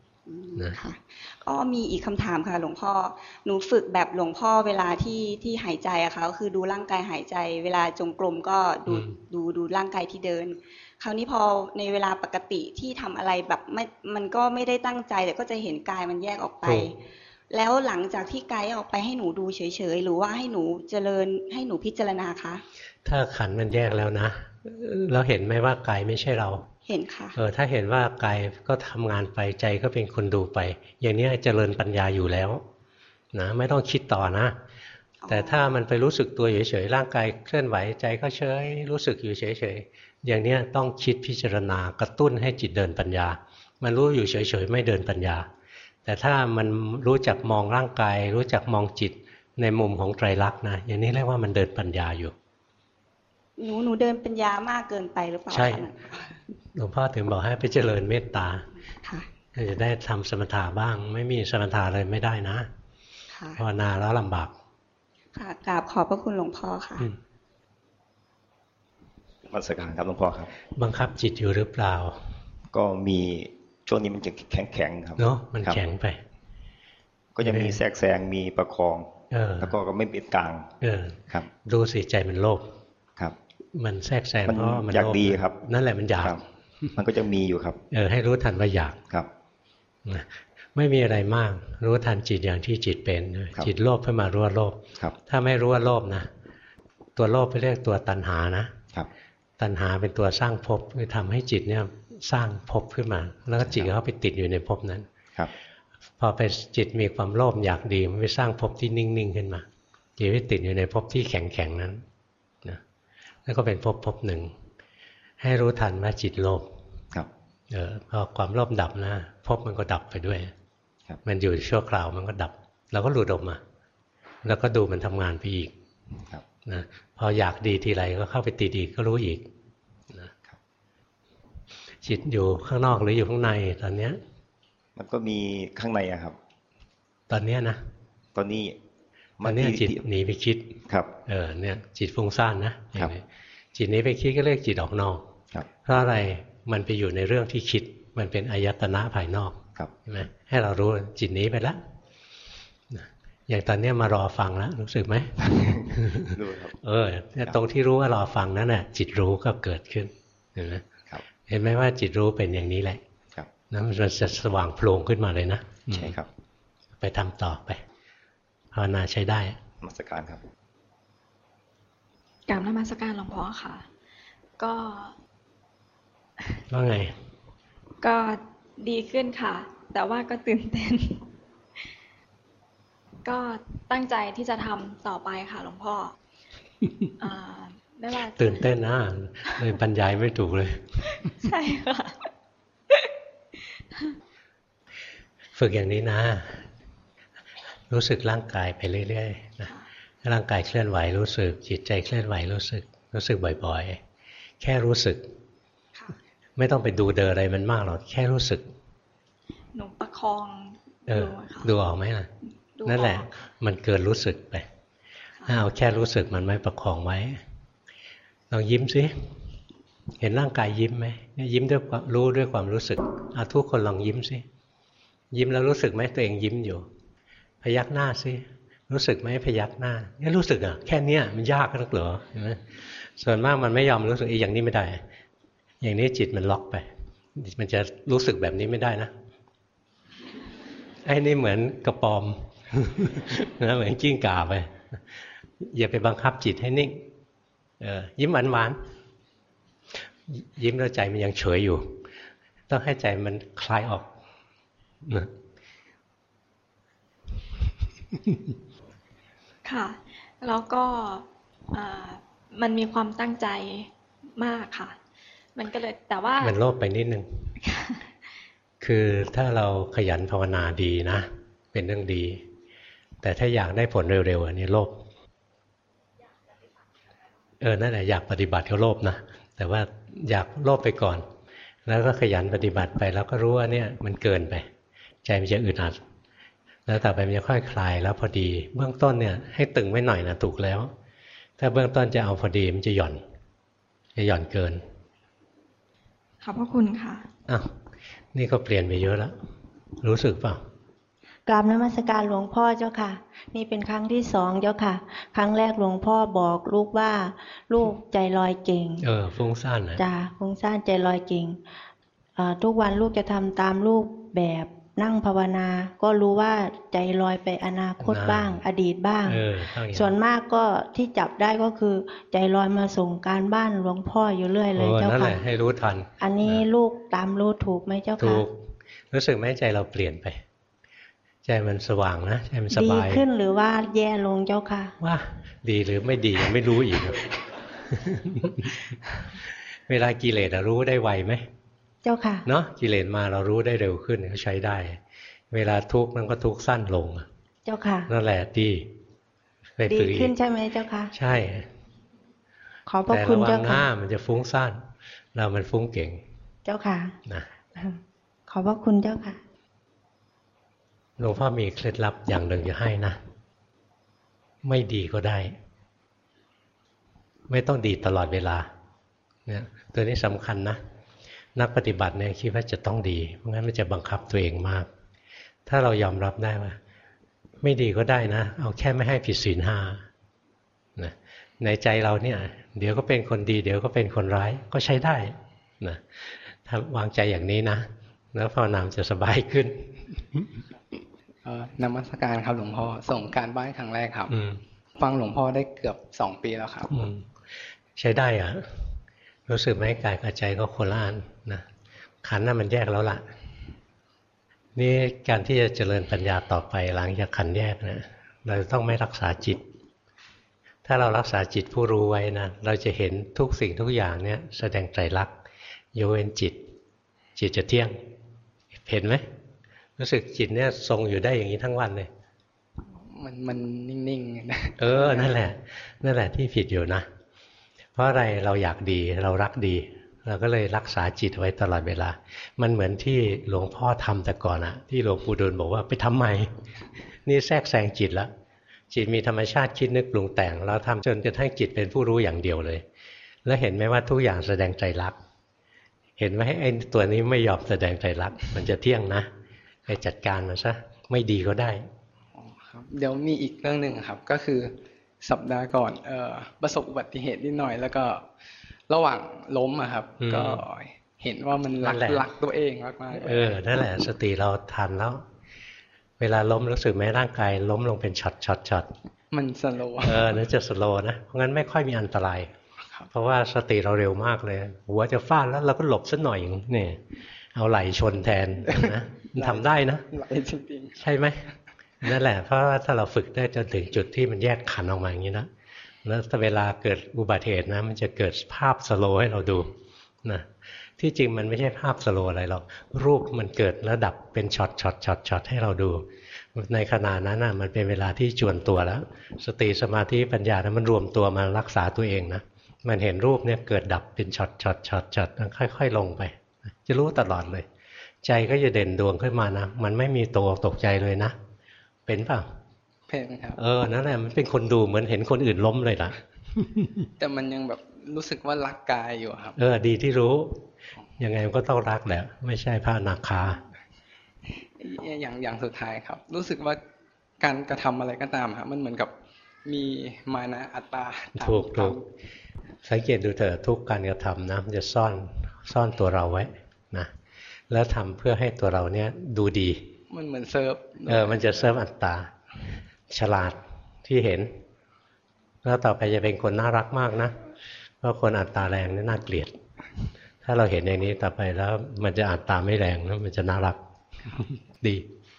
นะค่ะก็มีอีกคำถามค่ะหลวงพ่อหนูฝึกแบบหลวงพ่อเวลาที่ที่หายใจอะค่ะก็คือดูร่างกายหายใจเวลาจงกรมก็ดูดูดูร่างกายที่เดินคราวนี้พอในเวลาปกติที่ทำอะไรแบบไม่มันก็ไม่ได้ตั้งใจแต่ก็จะเห็นกายมันแยกออกไปแล้วหลังจากที่กายออกไปให้หนูดูเฉยๆหรือว่าให้หนูเจริญให้หนูพิจารณาคะถ้าขันธ์มันแยกแล้วนะเราเห็นไหมว่ากายไม่ใช่เราเห็นค่ะเออถ้าเห็นว่ากายก็ทำงานไปใจก็เป็นคนดูไปอย่างนี้เจริญปัญญาอยู่แล้วนะไม่ต้องคิดต่อนะแต่ถ้ามันไปรู้สึกตัวเฉยๆร่างกายเคลื่อนไหวใจก็เฉยรู้สึกอยู่เฉยๆอย่างนี้ต้องคิดพิจารณากระตุ้นให้จิตเดินปัญญามันรู้อยู่เฉยๆไม่เดินปัญญาแต่ถ้ามันรู้จักมองร่างกายรู้จักมองจิตในมุมของไตรลักษณ์นะอย่างนี้เรียกว่ามันเดินปัญญาอยู่หนูหนูเดินปัญญามากเกินไปหรือเปล่าใช่หลวงพ่อถึงบอกให้ไปเจริญเมตตาจะได้ทำสมถะบ้างไม่มีสมถะเลยไม่ได้นะภาวนาแล้วลำบากค่ะกราบขอบพระคุณหลวงพ่อค่ะมัสการครับหลวงพ่อครับบังคับจิตอยู่หรือเปล่าก็มีช่วงนี้มันจะแข็งแข็งครับเนาะมันแข็งไปก็จะมีแทรกแซงมีประคองแล้วก็ก็ไม่เป็นกลางครับดูสิใจมันโลภครับมันแทรกแซงเพราะมันอยากดีครับนั่นแหละมันอยากมันก็จะมีอยู่ครับเออให้รู้ทันว่าอยากครับไม่มีอะไรมากรู้ทันจิตอย่างที่จิตเป็นจิตโลภขึ้นมารู้ว่าโลภถ้าไม่รู้ว่าโลภนะตัวโลภไปเรียกตัวตัณหานะตัณหาเป็นตัวสร้างภพคือทำให้จิตเนี่ยสร้างภพขึ้นมาแล้วก็จิตเขาไปติดอยู่ในภพนั้นพอไปจิตมีความโลภอยากดีมันไปสร้างภพที่นิ่งๆขึ้นมาจิตไปติดอยู่ในภพที่แข็งๆนั้นนะแล้วก็เป็นภพภพหนึ่งให้รู้ทันว่าจิตโลภเออพอความโลภดับนะภพมันก็ดับไปด้วยมันอยู่ชั่วคราวมันก็ดับเราก็หลุดออกมาแล้วก็ดูมันทำงานไปอีกนะพออยากดีทีไรก็เข้าไปติดอีกก็รู้อีกนะจิตอยู่ข้างนอกหรืออยู่ข้างในตอนเนี้ยมันก็มีข้างในอะครับตอนเนี้ยนะตอนนี้ตอนนี้จิตหนีไปคิดครับเออเนี่ยจิตฟุ้งซ่านนะจิตนี้ไปคิดก็เรียกจิตออกนอกเพราะอะไรมันไปอยู่ในเรื่องที่คิดมันเป็นอายตนะภายนอกใช่ไหมให้เรารู้จิตนี้ไปแล้วอย่างตอนนี้มารอฟังแล้วรู้สึกไหมรู้ครับเออตรงที่รู้ว่ารอฟังนั้นน่ะจิตรู้ก็เกิดขึ้นเห็นไหมเห็นไหมว่าจิตรู้เป็นอย่างนี้แหละนะมันจะสว่างโพลงขึ้นมาเลยนะใช่ครับไปทำต่อไปภาวนาใช้ได้นมัสการครับกราบนมัสการหลวงพ่อค่ะก็ว่าไงก็ดีขึ้นค่ะแต่ว่าก็ตื่นเต้นก็ตั้งใจที่จะทำต่อไปค่ะหลวงพ่อไม่ว่าตื่นเต้นนะเลยบรรยายไม่ถูกเลยใช่ค่ะฝึกอย่างนี้นะรู้สึกร่างกายไปเรื่อยๆนะร่างกายเคลื่อนไหวรู้สึกจิตใจเคลื่อนไหวรู้สึกรู้สึกบ่อยๆแค่รู้สึกไม่ต้องไปดูเดออะไรมันมากหรอกแค่รู้สึกหนูประคองเออดูออกไหมล่ะนั่นแหละมันเกินรู้สึกไปถ้าเอาแค่รู้สึกมันไม่ประคองไว้ลองยิ้มสิเห็นร่างกายยิ้มไหมยิ้มด้วยรู้ด้วยความรู้สึกเอาทุกคนลองยิ้มสิยิ้มแล้วรู้สึกไหมตัวเองยิ้มอยู่พยักหน้าสิรู้สึกไหมพยักหน้าเนี่ยรู้สึกอ่ะแค่เนี้ยมันยากนักเหรอเห็นไหมส่วนมากมันไม่ยอมรู้สึกอีกอย่างนี้ไม่ได้อย่างนี้จิตมันล็อกไปมันจะรู้สึกแบบนี้ไม่ได้นะไอ้นี่เหมือนกระปอมนะเหมือนกิ้งก่าไปอย่าไปบังคับจิตให้นิ่งเออยิ้มหวานหวานยิ้มแล้วใจมันยังเฉยอยู่ต้องให้ใจมันคลายออกนะค่ะแล้วก็มันมีความตั้งใจมากค่ะมันก็เลยแต่ว่ามันโลภไปนิดนึงคือถ้าเราขยันภาวนาดีนะเป็นเรื่องดีแต่ถ้าอยากได้ผลเร็วๆอันนี้โลภเออนั่นแหละอยากปฏิบัติก็โลภนะแต่ว่าอยากโลภไปก่อนแล้วก็ขยันปฏิบัติไปแล้วก็รู้ว่าเนี่ยมันเกินไปใจมันจะอึดอัดแล้วต่อไปมันจะค่อยคลายแล้วพอดีเบื้องต้นเนี่ยให้ตึงไว้หน่อยนะถูกแล้วถ้าเบื้องต้นจะเอาพอดีมันจะหย่อนจะหย่อนเกินขอบพระคุณค่ะอ้าวนี่ก็เปลี่ยนไปเยอะแล้วรู้สึกเปล่ากราบนมัสการหลวงพ่อเจ้าค่ะนี่เป็นครั้งที่สองเจ้าค่ะครั้งแรกหลวงพ่อบอกลูกว่าลูกใจลอยเก่งเออฟุ้งซ่านนะจ้าฟุ้งซ่านใจลอยเก่งทุกวันลูกจะทำตามรูปแบบนั่งภาวนาก็รู้ว่าใจลอยไปอนาคตบ้างอดีตบ้างส่วนมากก็ที่จับได้ก็คือใจลอยมาส่งการบ้านหลวงพ่ออยู่เรื่อยเลยเจ้าค่ะนั่นแหละให้รู้ทันอันนี้ลูกตามรู้ถูกไหมเจ้าค่ะถูกรู้สึกไหมใจเราเปลี่ยนไปใจมันสว่างนะใจมันสบายดีขึ้นหรือว่าแย่ลงเจ้าค่ะว่าดีหรือไม่ดียังไม่รู้อีก เวลากิเลสรู้ได้ไวไหมเจ้าค่ะเนาะกิเลสมาเรารู้ได้เร็วขึ้นก็ใช้ได้เวลาทุกข์มันก็ทุกข์สั้นลงเจ้าค่ะนั่นแหละดีดีขึ้นใช่ไหมเจ้าค่ะใช่ขอบพระคุณเจ้าค่ะแต่ระวังหน้ามันจะฟุ้งซ่านเรามันฟุ้งเก่งเจ้าค่ะนะขอบพระคุณเจ้าค่ะหลวงพ่อมีเคล็ดลับอย่างหนึ่งจะให้นะไม่ดีก็ได้ไม่ต้องดีตลอดเวลาเนี่ยตัวนี้สำคัญนะนักปฏิบัติเนี่ยคิดว่าจะต้องดีเพราะงั้นมันจะบังคับตัวเองมากถ้าเรายอมรับได้ว่าไม่ดีก็ได้นะเอาแค่ไม่ให้ผิดศีลห้านะในใจเราเนี่ยเดี๋ยวก็เป็นคนดีเดี๋ยวก็เป็นคนร้ายก็ใช้ได้นะถ้าวางใจอย่างนี้นะแล้วภาวนามจะสบายขึ้นนมัสการครับหลวงพ่อส่งการบ้านครั้งแรกครับฟังหลวงพ่อได้เกือบสองปีแล้วครับใช้ได้อ่ะรู้สึกไหมกายกับใจก็คนละอันนะขันธ์น่ะมันแยกแล้วล่ะนี่การที่จะเจริญปัญญาต่อไปหลังจากขันธ์แยกนะเราต้องไม่รักษาจิตถ้าเรารักษาจิตผู้รู้ไว้นะเราจะเห็นทุกสิ่งทุกอย่างเนี่ยแสดงไตรลักษณ์ยกเว้นจิตจิตจะเที่ยงเห็นไหมรู้สึกจิตเนี่ยทรงอยู่ได้อย่างนี้ทั้งวันเลยมันมันนิ่งๆนะเออนั่นแหละนั่นแหละที่ผิดอยู่นะเพราะอะไรเราอยากดีเรารักดีเราก็เลยรักษาจิตไว้ตลอดเวลามันเหมือนที่หลวงพ่อทำแต่ก่อนอะที่หลวงปู่ดูลบอกว่าไปทำใหม่นี่แทรกแซงจิตแล้วจิตมีธรรมชาติคิดนึกปรุงแต่งเราทำจนกระทั่งจิตเป็นผู้รู้อย่างเดียวเลยแล้วเห็นไหมว่าทุกอย่างแสดงไตรลักษณ์เห็นไหมไอ้ตัวนี้ไม่ยอมแสดงไตรลักษณ์มันจะเที่ยงนะไปจัดการมันซะไม่ดีก็ได้ครับเดี๋ยวมีอีกเรื่องหนึ่งครับก็คือสัปดาห์ก่อนเอ่อประสบอุบัติเหตุนิดหน่อยแล้วก็ระหว่างล้มอะครับก็เห็นว่ามันหลักหลักตัวเองมากๆเออนั่นแหละสติเราทันแล้วเวลาล้มรู้สึกไหมร่างกายล้มลงเป็นช็อตช็อตช็อตมันสโลว์เออนั่นจะสโลว์นะเพราะงั้นไม่ค่อยมีอันตรายเพราะว่าสติเราเร็วมากเลยหัวจะฟาดแล้วเราก็หลบสักหน่อยนี่เอาไหล่ชนแทนนะมันทำได้นะไหล่จริงๆใช่ไหมนั่นแหละเพราะว่าถ้าเราฝึกได้จนถึงจุดที่มันแยกขันออกมาอย่างนี้นะแล้วถ้าเวลาเกิดอุบัติเหตุนะมันจะเกิดภาพสโลว์ให้เราดูนะที่จริงมันไม่ใช่ภาพสโลว์อะไรหรอกรูปมันเกิดแล้วดับเป็นช็อตช็อตช็อตช็อตให้เราดูในขณะนั้นนะมันเป็นเวลาที่จวนตัวแล้วสติสมาธิปัญญานะมันรวมตัวมารักษาตัวเองนะมันเห็นรูปเนี่ยเกิดดับเป็นช็อตช็อตช็อตช็อตค่อยๆลงไปจะรู้ตลอดเลยใจก็จะเด่นดวงขึ้นมานะมันไม่มีตัวตกใจเลยนะเป็นเปล่าเป็นครับเออนั่นแหละมันเป็นคนดูเหมือนเห็นคนอื่นล้มเลยล่ะแต่มันยังแบบรู้สึกว่ารักกายอยู่ครับเออดีที่รู้ยังไงมันก็ต้องรักแหละไม่ใช่พระอนาคาอย่างอย่างสุดท้ายครับรู้สึกว่าการกระทำอะไรก็ตามครับมันเหมือนกับมีมานะอัตตาถูกถูกสังเกตดูเถอะทุกการกระทำนะมันจะซ่อนซ่อนตัวเราไว้นะแล้วทำเพื่อให้ตัวเราเนี้ยดูดีมันเหมือนเซิร์ฟเออมันจะเซิร์ฟอัตตาฉลาดที่เห็นแล้วต่อไปจะเป็นคนน่ารักมากนะเพราะคนอัตตาแรงนี่น่าเกลียดถ้าเราเห็นอย่างนี้ต่อไปแล้วมันจะอัตตาไม่แรงนะมันจะน่ารักดี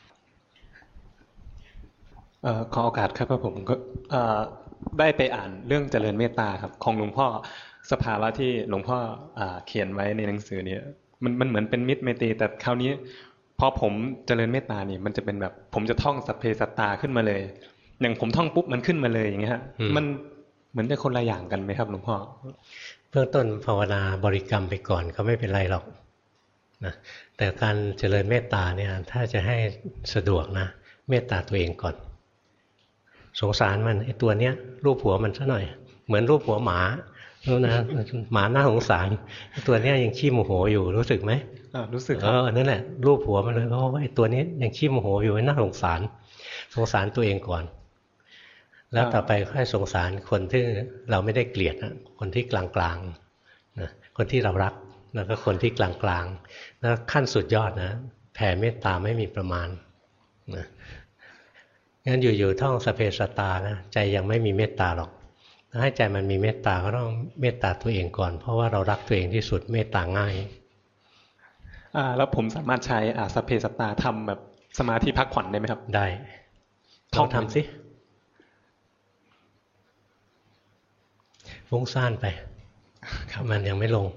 เอ่อขอโอกาสครับผมก็เอ่อได้ไปอ่านเรื่องเจริญเมตตาครับของหลวงพ่อสภาวะที่หลวงพ่ออ่าเขียนไว้ในหนังสือเนี่ยมันมันเหมือนเป็นมิตรไมตรีแต่คราวนี้พอผมเจริญเมตตานี่มันจะเป็นแบบผมจะท่องสัพเพสัตตาขึ้นมาเลยอย่างผมท่องปุ๊บมันขึ้นมาเลยอย่างเงี้ยฮะมันเหมือนจะคนละอย่างกันไหมครับหลวงพ่อเบื้องต้นภาวนาบริกรรมไปก่อนก็ไม่เป็นไรหรอกนะแต่การเจริญเมตตาเนี่ยถ้าจะให้สะดวกนะเมตตาตัวเองก่อนสงสารมันไอ้ตัวเนี้ยรูปหัวมันซะหน่อยเหมือนรูปหัวหมารู้นะหมาหน้าสงสารตัวเนี้ยยังขี้โมโหอยู่รู้สึกไหมรู้สึกเออนั่นแหละรูปหัวมันเลยเพราะว่าไอ้ตัวนี้ยังขี้โมโหอยู่น่าสงสารสงสารตัวเองก่อนแล้วต่อไปค่อยสงสารคนที่เราไม่ได้เกลียดนะคนที่กลางๆนะคนที่เรารักแล้วก็คนที่กลางๆแล้วขั้นสุดยอดนะแผ่เมตตาไม่มีประมาณนะงั้นอยู่ๆท่องสเพสตานะใจยังไม่มีเมตตาหรอกถ้าให้ใจมันมีเมตตาก็ต้องเมตตาตัวเองก่อนเพราะว่าเรารักตัวเองที่สุดเมตตาง่ายอ่าแล้วผมสามารถใช้อ่าสเพสตาทำแบบสมาธิพักผ่อนได้ไหมครับได้ลองทำสิฟุ้งซ่านไปมันยังไม่ลง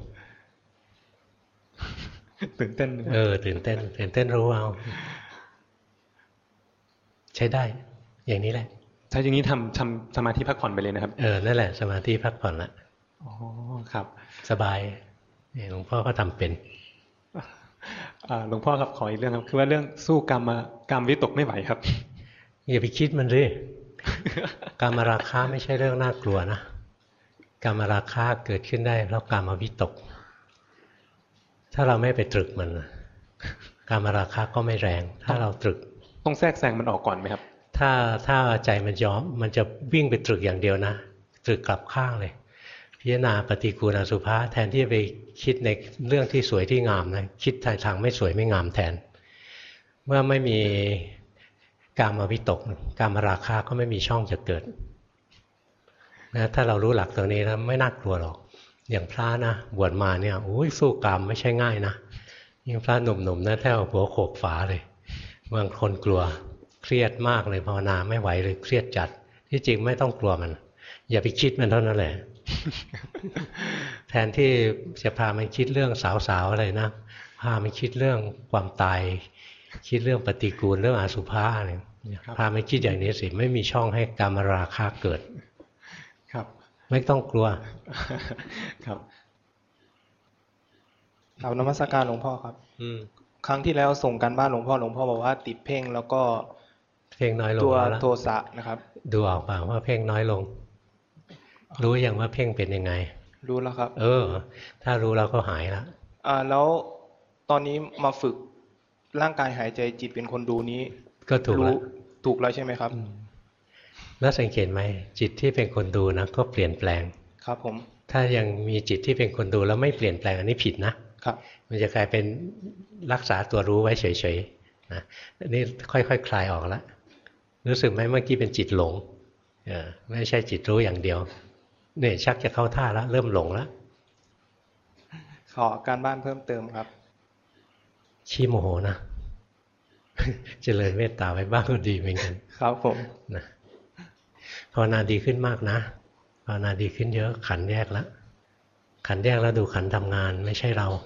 ตื่นเต้นเออตื่นเต้นตื่นเต้นรู้เอาใช้ได้อย่างนี้แหละใช้อย่างนี้ทำทำสมาธิพักผ่อนไปเลยนะครับเออนั่นแหละสมาธิพักผ่อนละอ๋อครับสบายหลวงพ่อก็ทำเป็นหลวงพ่อครับขออีกเรื่องครับคือว่าเรื่องสู้กรรมกรรมวิตกไม่ไหวครับอย่าไปคิดมันเลยกรรมราคะไม่ใช่เรื่องน่ากลัวนะกรรมราคะเกิดขึ้นได้เพราะกรรมวิตกถ้าเราไม่ไปตรึกมันกรรมราคะก็ไม่แรงถ้าเราตรึกต้องแทรกแซงมันออกก่อนไหมครับถ้าถ้าใจมันยอมมันจะวิ่งไปตรึกอย่างเดียวนะตรึกกลับข้างเลยพิจารณาปฏิกูลอสุภะแทนที่จะไปคิดในเรื่องที่สวยที่งามนะคิดทางทางไม่สวยไม่งามแทนเมื่อไม่มีกามวิตกกามราคะก็ไม่มีช่องจะเกิดนะถ้าเรารู้หลักตรงนี้แล้วไม่น่ากลัวหรอกอย่างพระนะบวชมาเนี่ยโอ้ยสู้กามไม่ใช่ง่ายนะยิ่งพระหนุ่มๆนะแทบหัวโขกฝาเลยบางคนกลัวเครียดมากเลยภาวนาไม่ไหวเลยเครียดจัดที่จริงไม่ต้องกลัวมันอย่าไปคิดมันเท่านั้นแหละ แทนที่จะพามันคิดเรื่องสาวๆอะไรนะพามันคิดเรื่องความตายคิดเรื่องปฏิกูลเรื่องอสุภะอะไรพามันคิดอย่างนี้สิไม่มีช่องให้กามราคะเกิดครับไม่ต้องกลัวครับเอานมัสการหลวงพ่อครับอืมครั้งที่แล้วส่งกันบ้านหลวงพ่อหลวงพ่อบอกว่าติดเพ่งแล้วก็เพ่งน้อยลงตัวโทสะนะครับดูออกเปล่าว่าเพ่งน้อยลงรู้อย่างว่าเพ่งเป็นยังไงรู้แล้วครับเออถ้ารู้แล้วก็หายแล้วอ่าแล้วตอนนี้มาฝึกร่างกายหายใจจิตเป็นคนดูนี้ก็ถูกแล้วถูกแล้วใช่ไหมครับแล้วสังเกตไหมจิตที่เป็นคนดูนะก็เปลี่ยนแปลงครับผมถ้ายังมีจิตที่เป็นคนดูแล้วไม่เปลี่ยนแปลงอันนี้ผิดนะครับมันจะกลายเป็นรักษาตัวรู้ไว้เฉยๆนะนี่ค่อยๆ ค, คลายออกแล้วรู้สึกไหมเมื่อกี้เป็นจิตหลงเออไม่ใช่จิตรู้อย่างเดียวเนี่ยชักจะเข้าท่าแล้วเริ่มหลงแล้วขอการบ้านเพิ่มเติมครับขี้โมโหนะเจริญเมตตาไว้บ้างก็ดีเหมือนกันครับผมนะภาวนาดีขึ้นมากนะภาวนาดีขึ้นเยอะขันแยกแล้วขันแยกแล้วดูขันทำงานไม่ใช่เรา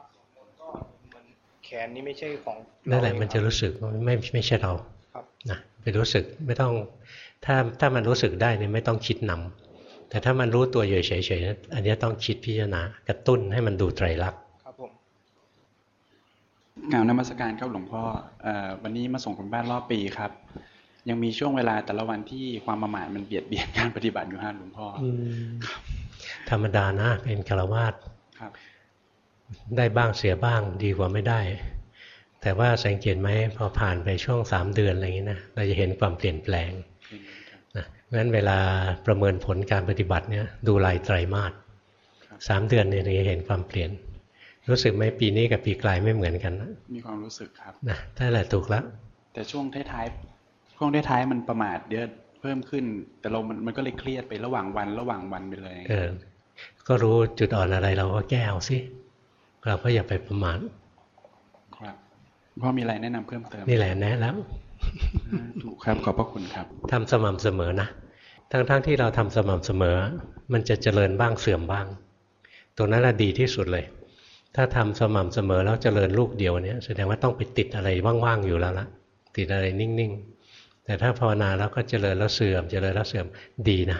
แขนนี่ไม่ใช่ของนั่นแหละมันจะรู้สึกไม่ไม่ใช่เรานะไปรู้สึกไม่ต้องถ้าถ้ามันรู้สึกได้เนี่ยไม่ต้องคิดนำแต่ถ้ามันรู้ตัวอยู่เฉยๆอันนี้ต้องคิดพิจารณากระตุ้นให้มันดูไตรลักษณ์ครับผมกล่าวนมัสการครับหลวงพ่อวันนี้มาส่งคุณบ้านรอบปีครับยังมีช่วงเวลาแต่ละวันที่ความประมาทมันเบียดเบียนการปฏิบัติอยู่ฮะหลวงพ่อธรรมดานะเป็นฆราวาสได้บ้างเสียบ้างดีกว่าไม่ได้แต่ว่าสังเกตไหมพอผ่านไปช่วงสามเดือนอะไรอย่างนี้นะเราจะเห็นความเปลี่ยนแปลงนะเพราะฉะนั้นเวลาประเมินผลการปฏิบัติเนี่ยดูรายไตรมาสสามเดือนเนี่ยเราจะเห็นความเปลี่ยนรู้สึกไหมปีนี้กับปีกลายไม่เหมือนกันนะมีความรู้สึกครับนะนั่นแหละถูกแล้วแต่ช่วงท้ายๆช่วงท้ายๆมันประมาทเยอะเพิ่มขึ้นแต่เรามันมันก็เลยเครียดไประหว่างวันระหว่างวันไปเลยเออก็รู้จุดอ่อนอะไรเราก็แก้เอาสิเราก็อย่าไปประมาทครับพ่อมีอะไรแนะนำเพิ่มเติมนี่แหละแนะแล้วถูกครับขอบพระคุณครับทำสม่ำเสมอนะทั้งๆที่เราทำสม่ำเสมอมันจะเจริญบ้างเสื่อมบ้างตรงนั้นแหละดีที่สุดเลยถ้าทำสม่ำเสมอแล้วเจริญลูกเดียวเนี่ยแสดงว่าต้องไปติดอะไรว่างๆอยู่แล้วละติดอะไรนิ่งๆแต่ถ้าภาวนาแล้วก็เจริญแล้วเสื่อมเจริญแล้วเสื่อมดีนะ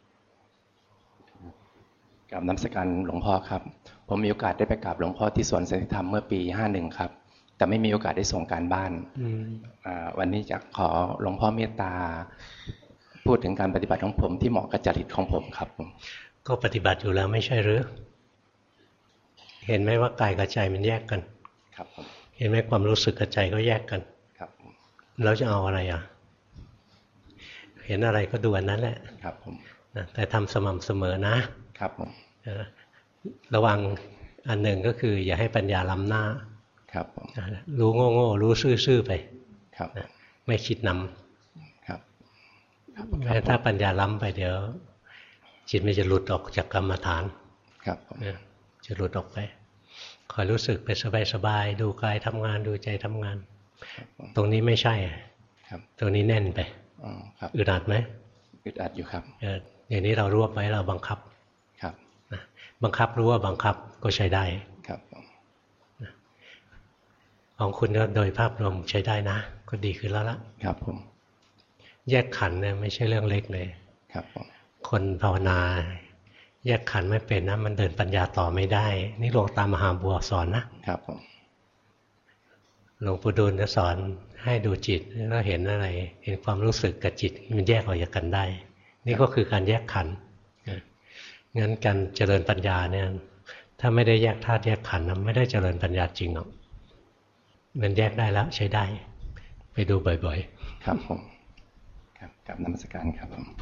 กราบนมัสการหลวงพ่อครับผมมีโอกาสได้ไปกราบหลวงพ่อที่สวนสันติธรรมเมื่อปีห้าสิบเอ็ดครับแต่ไม่มีโอกาสได้ส่งการบ้านวันนี้จะขอหลวงพ่อเมตตาพูดถึงการปฏิบัติของผมที่เหมาะกับจริตของผมครับก็ปฏิบัติอยู่แล้วไม่ใช่หรือเห็นไหมว่ากายกับใจมันแยกกันครับผมเห็นไหมความรู้สึกกับใจก็แยกกันครับแล้วจะเอาอะไรอ่ะเห็นอะไรก็ดูอันนั้นแหละครับผมนะแต่ทำสม่ำเสมอนะครับผมระวังอันหนึ่งก็คืออย่าให้ปัญญาล้ำหน้าครับผมรู้โง่ๆรู้ซื่อๆไปครับไม่คิดนำครับแม้ถ้าปัญญาล้ำไปเดี๋ยวจิตมันจะหลุดออกจากกรรมฐานครับจะหลุดออกไปคอยรู้สึกไปสบายๆดูกายทำงานดูใจทำงานตรงนี้ไม่ใช่ครับตรงนี้แน่นไปอึดอัดไหมอึดอัดอยู่ครับอย่างนี้เรารวบไว้เราบังคับครับบังคับรู้ว่าบังคับก็ใช้ได้ครับของคุณก็โดยภาพรวมใช้ได้นะก็ดีขึ้นแล้วล่ะครับผมแยกขันธ์เนี่ยไม่ใช่เรื่องเล็กเลยครับผมคนภาวนาแยกขันธ์ไม่เป็นนะมันเดินปัญญาต่อไม่ได้นี่หลวงตามหาบัวสอนนะครับผมหลวงปู่ดูลจะสอนให้ดูจิตแล้วเห็นอะไรเห็นความรู้สึกกับจิตมันแยกออกจากกันได้นี่ก็คือการแยกขันธ์งั้นการเจริญปัญญาเนี่ยถ้าไม่ได้แยกธาตุแยกขันธ์นะไม่ได้เจริญปัญญาจริงหรอกมันแยกได้แล้วใช้ได้ไปดูบ่อยๆครับผมครับกับนมัสการครับผม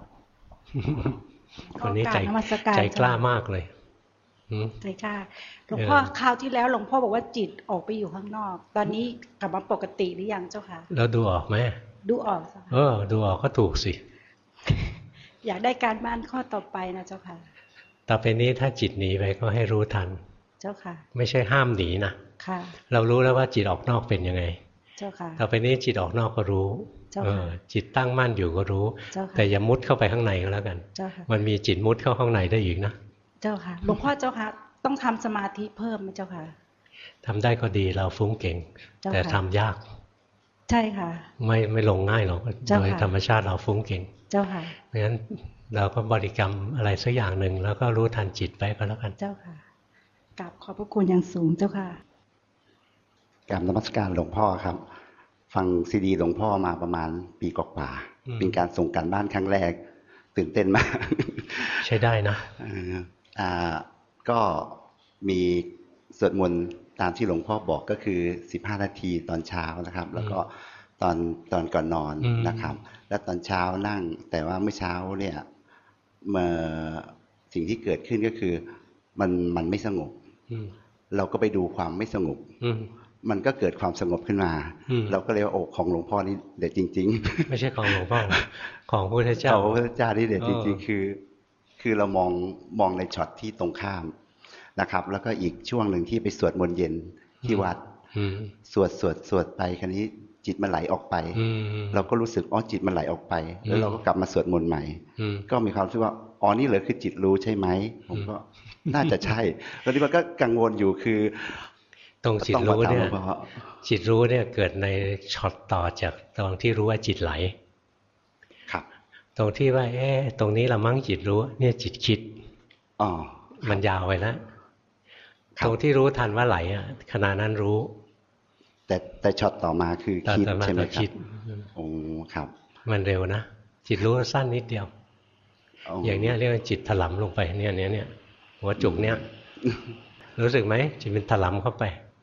คนนี้ใจใจกล้ามากเลยใจกล้าหลวงพ่อคราวที่แล้วหลวงพ่อบอกว่าจิตออกไปอยู่ข้างนอกตอนนี้กลับมาปกติหรือยังเจ้าค่ะแล้วดูออกไหมดูออกเออดูออกก็ถูกสิอยากได้การบ้านข้อต่อไปนะเจ้าค่ะต่อไปนี้ถ้าจิตหนีไปก็ให้รู้ทันเจ้าค่ะไม่ใช่ห้ามหนีนะค่ะเรารู้แล้วว่าจิตออกนอกเป็นยังไงเจ้าค่ะต่อไปนี้จิตออกนอกก็รู้เออจิตตั้งมั่นอยู่ก็รู้แต่อย่ามุดเข้าไปข้างในก็แล้วกันมันมีจิตมุดเข้าข้างในได้อีกนะเจ้าค่ะหลวงพ่อเจ้าค่ะต้องทำสมาธิเพิ่มไหมเจ้าค่ะทำได้ก็ดีเราฟุ้งเก่งแต่ทำยากใช่ค่ะไม่ไม่ลงง่ายหรอกโดยธรรมชาติเราฟุ้งเก่งเจ้าค่ะเพราะฉะนั้นเราก็บริกรรมอะไรสักอย่างหนึ่งแล้วก็รู้ทันจิตไปก็แล้วกันเจ้าค่ะกราบขอบพระคุณอย่างสูงเจ้าค่ะกราบนมัสการหลวงพ่อครับฟังซีดีหลวงพ่อมาประมาณปีกว่าๆเป็นการส่งการบ้านครั้งแรกตื่นเต้นมากใช้ได้นะอ่าก็มีสวดมนต์ตามที่หลวงพ่อบอกก็คือสิบห้านาทีตอนเช้านะครับแล้วก็ตอนตอนก่อนนอนนะครับแล้วตอนเช้านั่งแต่ว่าเมื่อเช้าเนี่ยเมื่อสิ่งที่เกิดขึ้นก็คือมันมันไม่สงบเราก็ไปดูความไม่สงบมันก็เกิดความสงบขึ้นมาเราก็เลยว่าโอ้ของหลวงพ่อนี่เด็ดจริงๆไม่ใช่ของหลวงพ่อของพระพุทธเจ้าของพระพุทธเจ้านี่เด็ดจริงๆคือคือเรามองมองในช็อตที่ตรงข้ามนะครับแล้วก็อีกช่วงหนึ่งที่ไปสวดมนต์เย็นที่วัดสวดสวดสวดไปคราวนี้จิตมันไหลออกไปเราก็รู้สึกอ๋อจิตมันไหลออกไปแล้วเราก็กลับมาสวดมนต์ใหม่ก็มีความรู้สึกว่าอ๋อนี่เหรอคือจิตรู้ใช่ไหมผมก็น่าจะใช่แล้วที่มันก็กังวลอยู่คือตรงจิตรู้เนี่ยจิตรู้เนี่ยเกิดในช็อตต่อจากตรงที่รู้ว่าจิตไหลครับตรงที่ว่าเอ๊ะตรงนี้ละมั้งจิตรู้เนี่ยจิตคิดอ๋อมันยาวไปแล้วตรงที่รู้ทันว่าไหลอ่ะขณะนั้นรู้แต่แต่ช็อตต่อมาคือคิดใช่ไหมครับโอ้ครับมันเร็วนะจิตรู้สั้นนิดเดียวอย่างนี้เรียกว่าจิตถลำลงไปเนี่ยเนี่ยเนี่ยหัวจุกเนี่ยรู้สึกไหมจิตมันถลำเข้าไป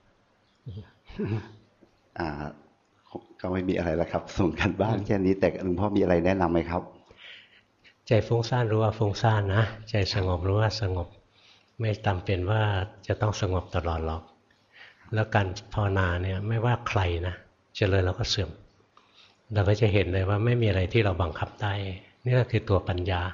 อ่าก็ไม่มีอะไรแล้วครับส่งกันบ้านแค่นี้แต่หลวงพ่อมีอะไรแนะนำไหมครับใจฟุ้งซ่านรู้ว่าฟุ้งซ่านนะใจสงบรู้ว่าสงบไม่จำเป็นว่าจะต้องสงบตลอดหรอกแล้วการภาวนาเนี่ยไม่ว่าใครนะเจริญแล้วก็เสื่อมเราก็จะเห็นเลยว่าไม่มีอะไรที่เราบังคับได้นี่ก็คือตัวปัญญา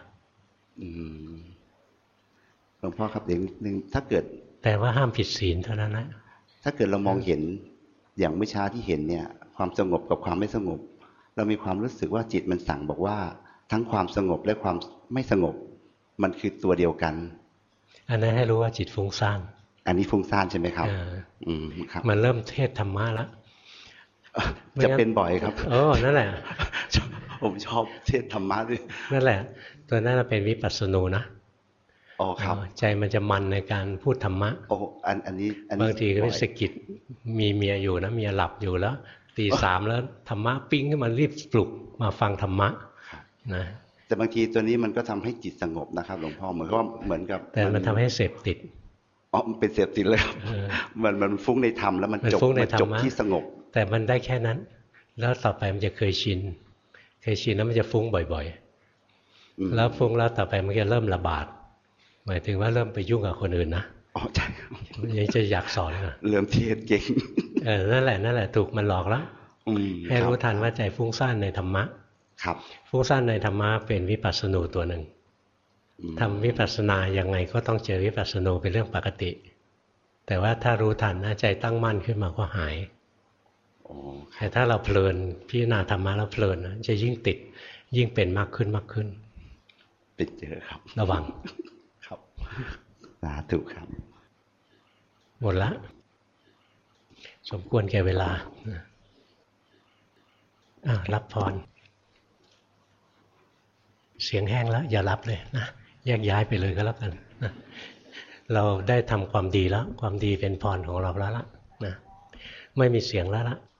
หลวงพ่อครับเดี๋ยวนึงถ้าเกิดแต่ว่าห้ามผิดศีลเท่านั้นนะถ้าเกิดเรามองเห็นอย่างเมื่อเช้าที่เห็นเนี่ยความสงบกับความไม่สงบเรามีความรู้สึกว่าจิตมันสั่งบอกว่าทั้งความสงบและความไม่สงบมันคือตัวเดียวกันอันนั้นให้รู้ว่าจิตฟุ้งซ่านอันนี้ฟุ้งซ่านใช่ไหมครับอืมครับมันเริ่มเทศธรรมะแล้วจะเป็นบ่อยครับเออนั่นแหละผมชอบเทศธรรมะด้วยนั่นแหละตัวนั้นเป็นวิปัสสนูนะอ๋อครับใจมันจะมันในการพูดธรรมะโอ้อันอันนี้บางทีก็เป็นสกิดมีเมียอยู่นะเมียหลับอยู่แล้วตีสามแล้วธรรมะปิ้งขึ้นมารีบปลุกมาฟังธรรมะนะแต่บางทีตัวนี้มันก็ทำให้จิตสงบนะครับหลวงพ่อเหมือนกับเหมือนกับแต่มันทำให้เสพติดอ๋อมันเป็นเสพติดเลยครับมันมันฟุ้งในธรรมแล้วมันจบมันจบที่สงบแต่มันได้แค่นั้นแล้วต่อไปมันจะเคยชินเคยชินแล้วมันจะฟุ้งบ่อยๆแล้วฟุ้งแล้วต่อไปมันจะเริ่มระบาดหมายถึงว่าเริ่มไปยุ่งกับคนอื่นนะอ๋อใช่ยังจะอยากสอนอ่ะเริ่มเทศเก่งเออนั่นแหละนั่นแหละถูกมันหลอกแล้วให้รู้ทันว่าใจฟุ้งซ่านในธรรมะครับฟุ้งซ่านในธรรมะเป็นวิปัสสนูตัวหนึ่งทำวิปัสสนายังไงก็ต้องเจอวิปัสสนูเป็นเรื่องปกติแต่ว่าถ้ารู้ทันนะใจตั้งมั่นขึ้นมาก็หายแต่ถ้าเราเพลินพิจารณาธรรมะแล้วเพลินนะจะยิ่งติดยิ่งเป็นมากขึ้นมากขึ้นติดเจอครับระวังครับสาธุครับหมดละสมควรแก่เวลาอ่ะรับพรเสียงแห้งแล้วอย่ารับเลยนะแยกย้ายไปเลยก็แล้วกันนะเราได้ทำความดีแล้วความดีเป็นพรของเราแล้วละนะไม่มีเสียงแล้วละ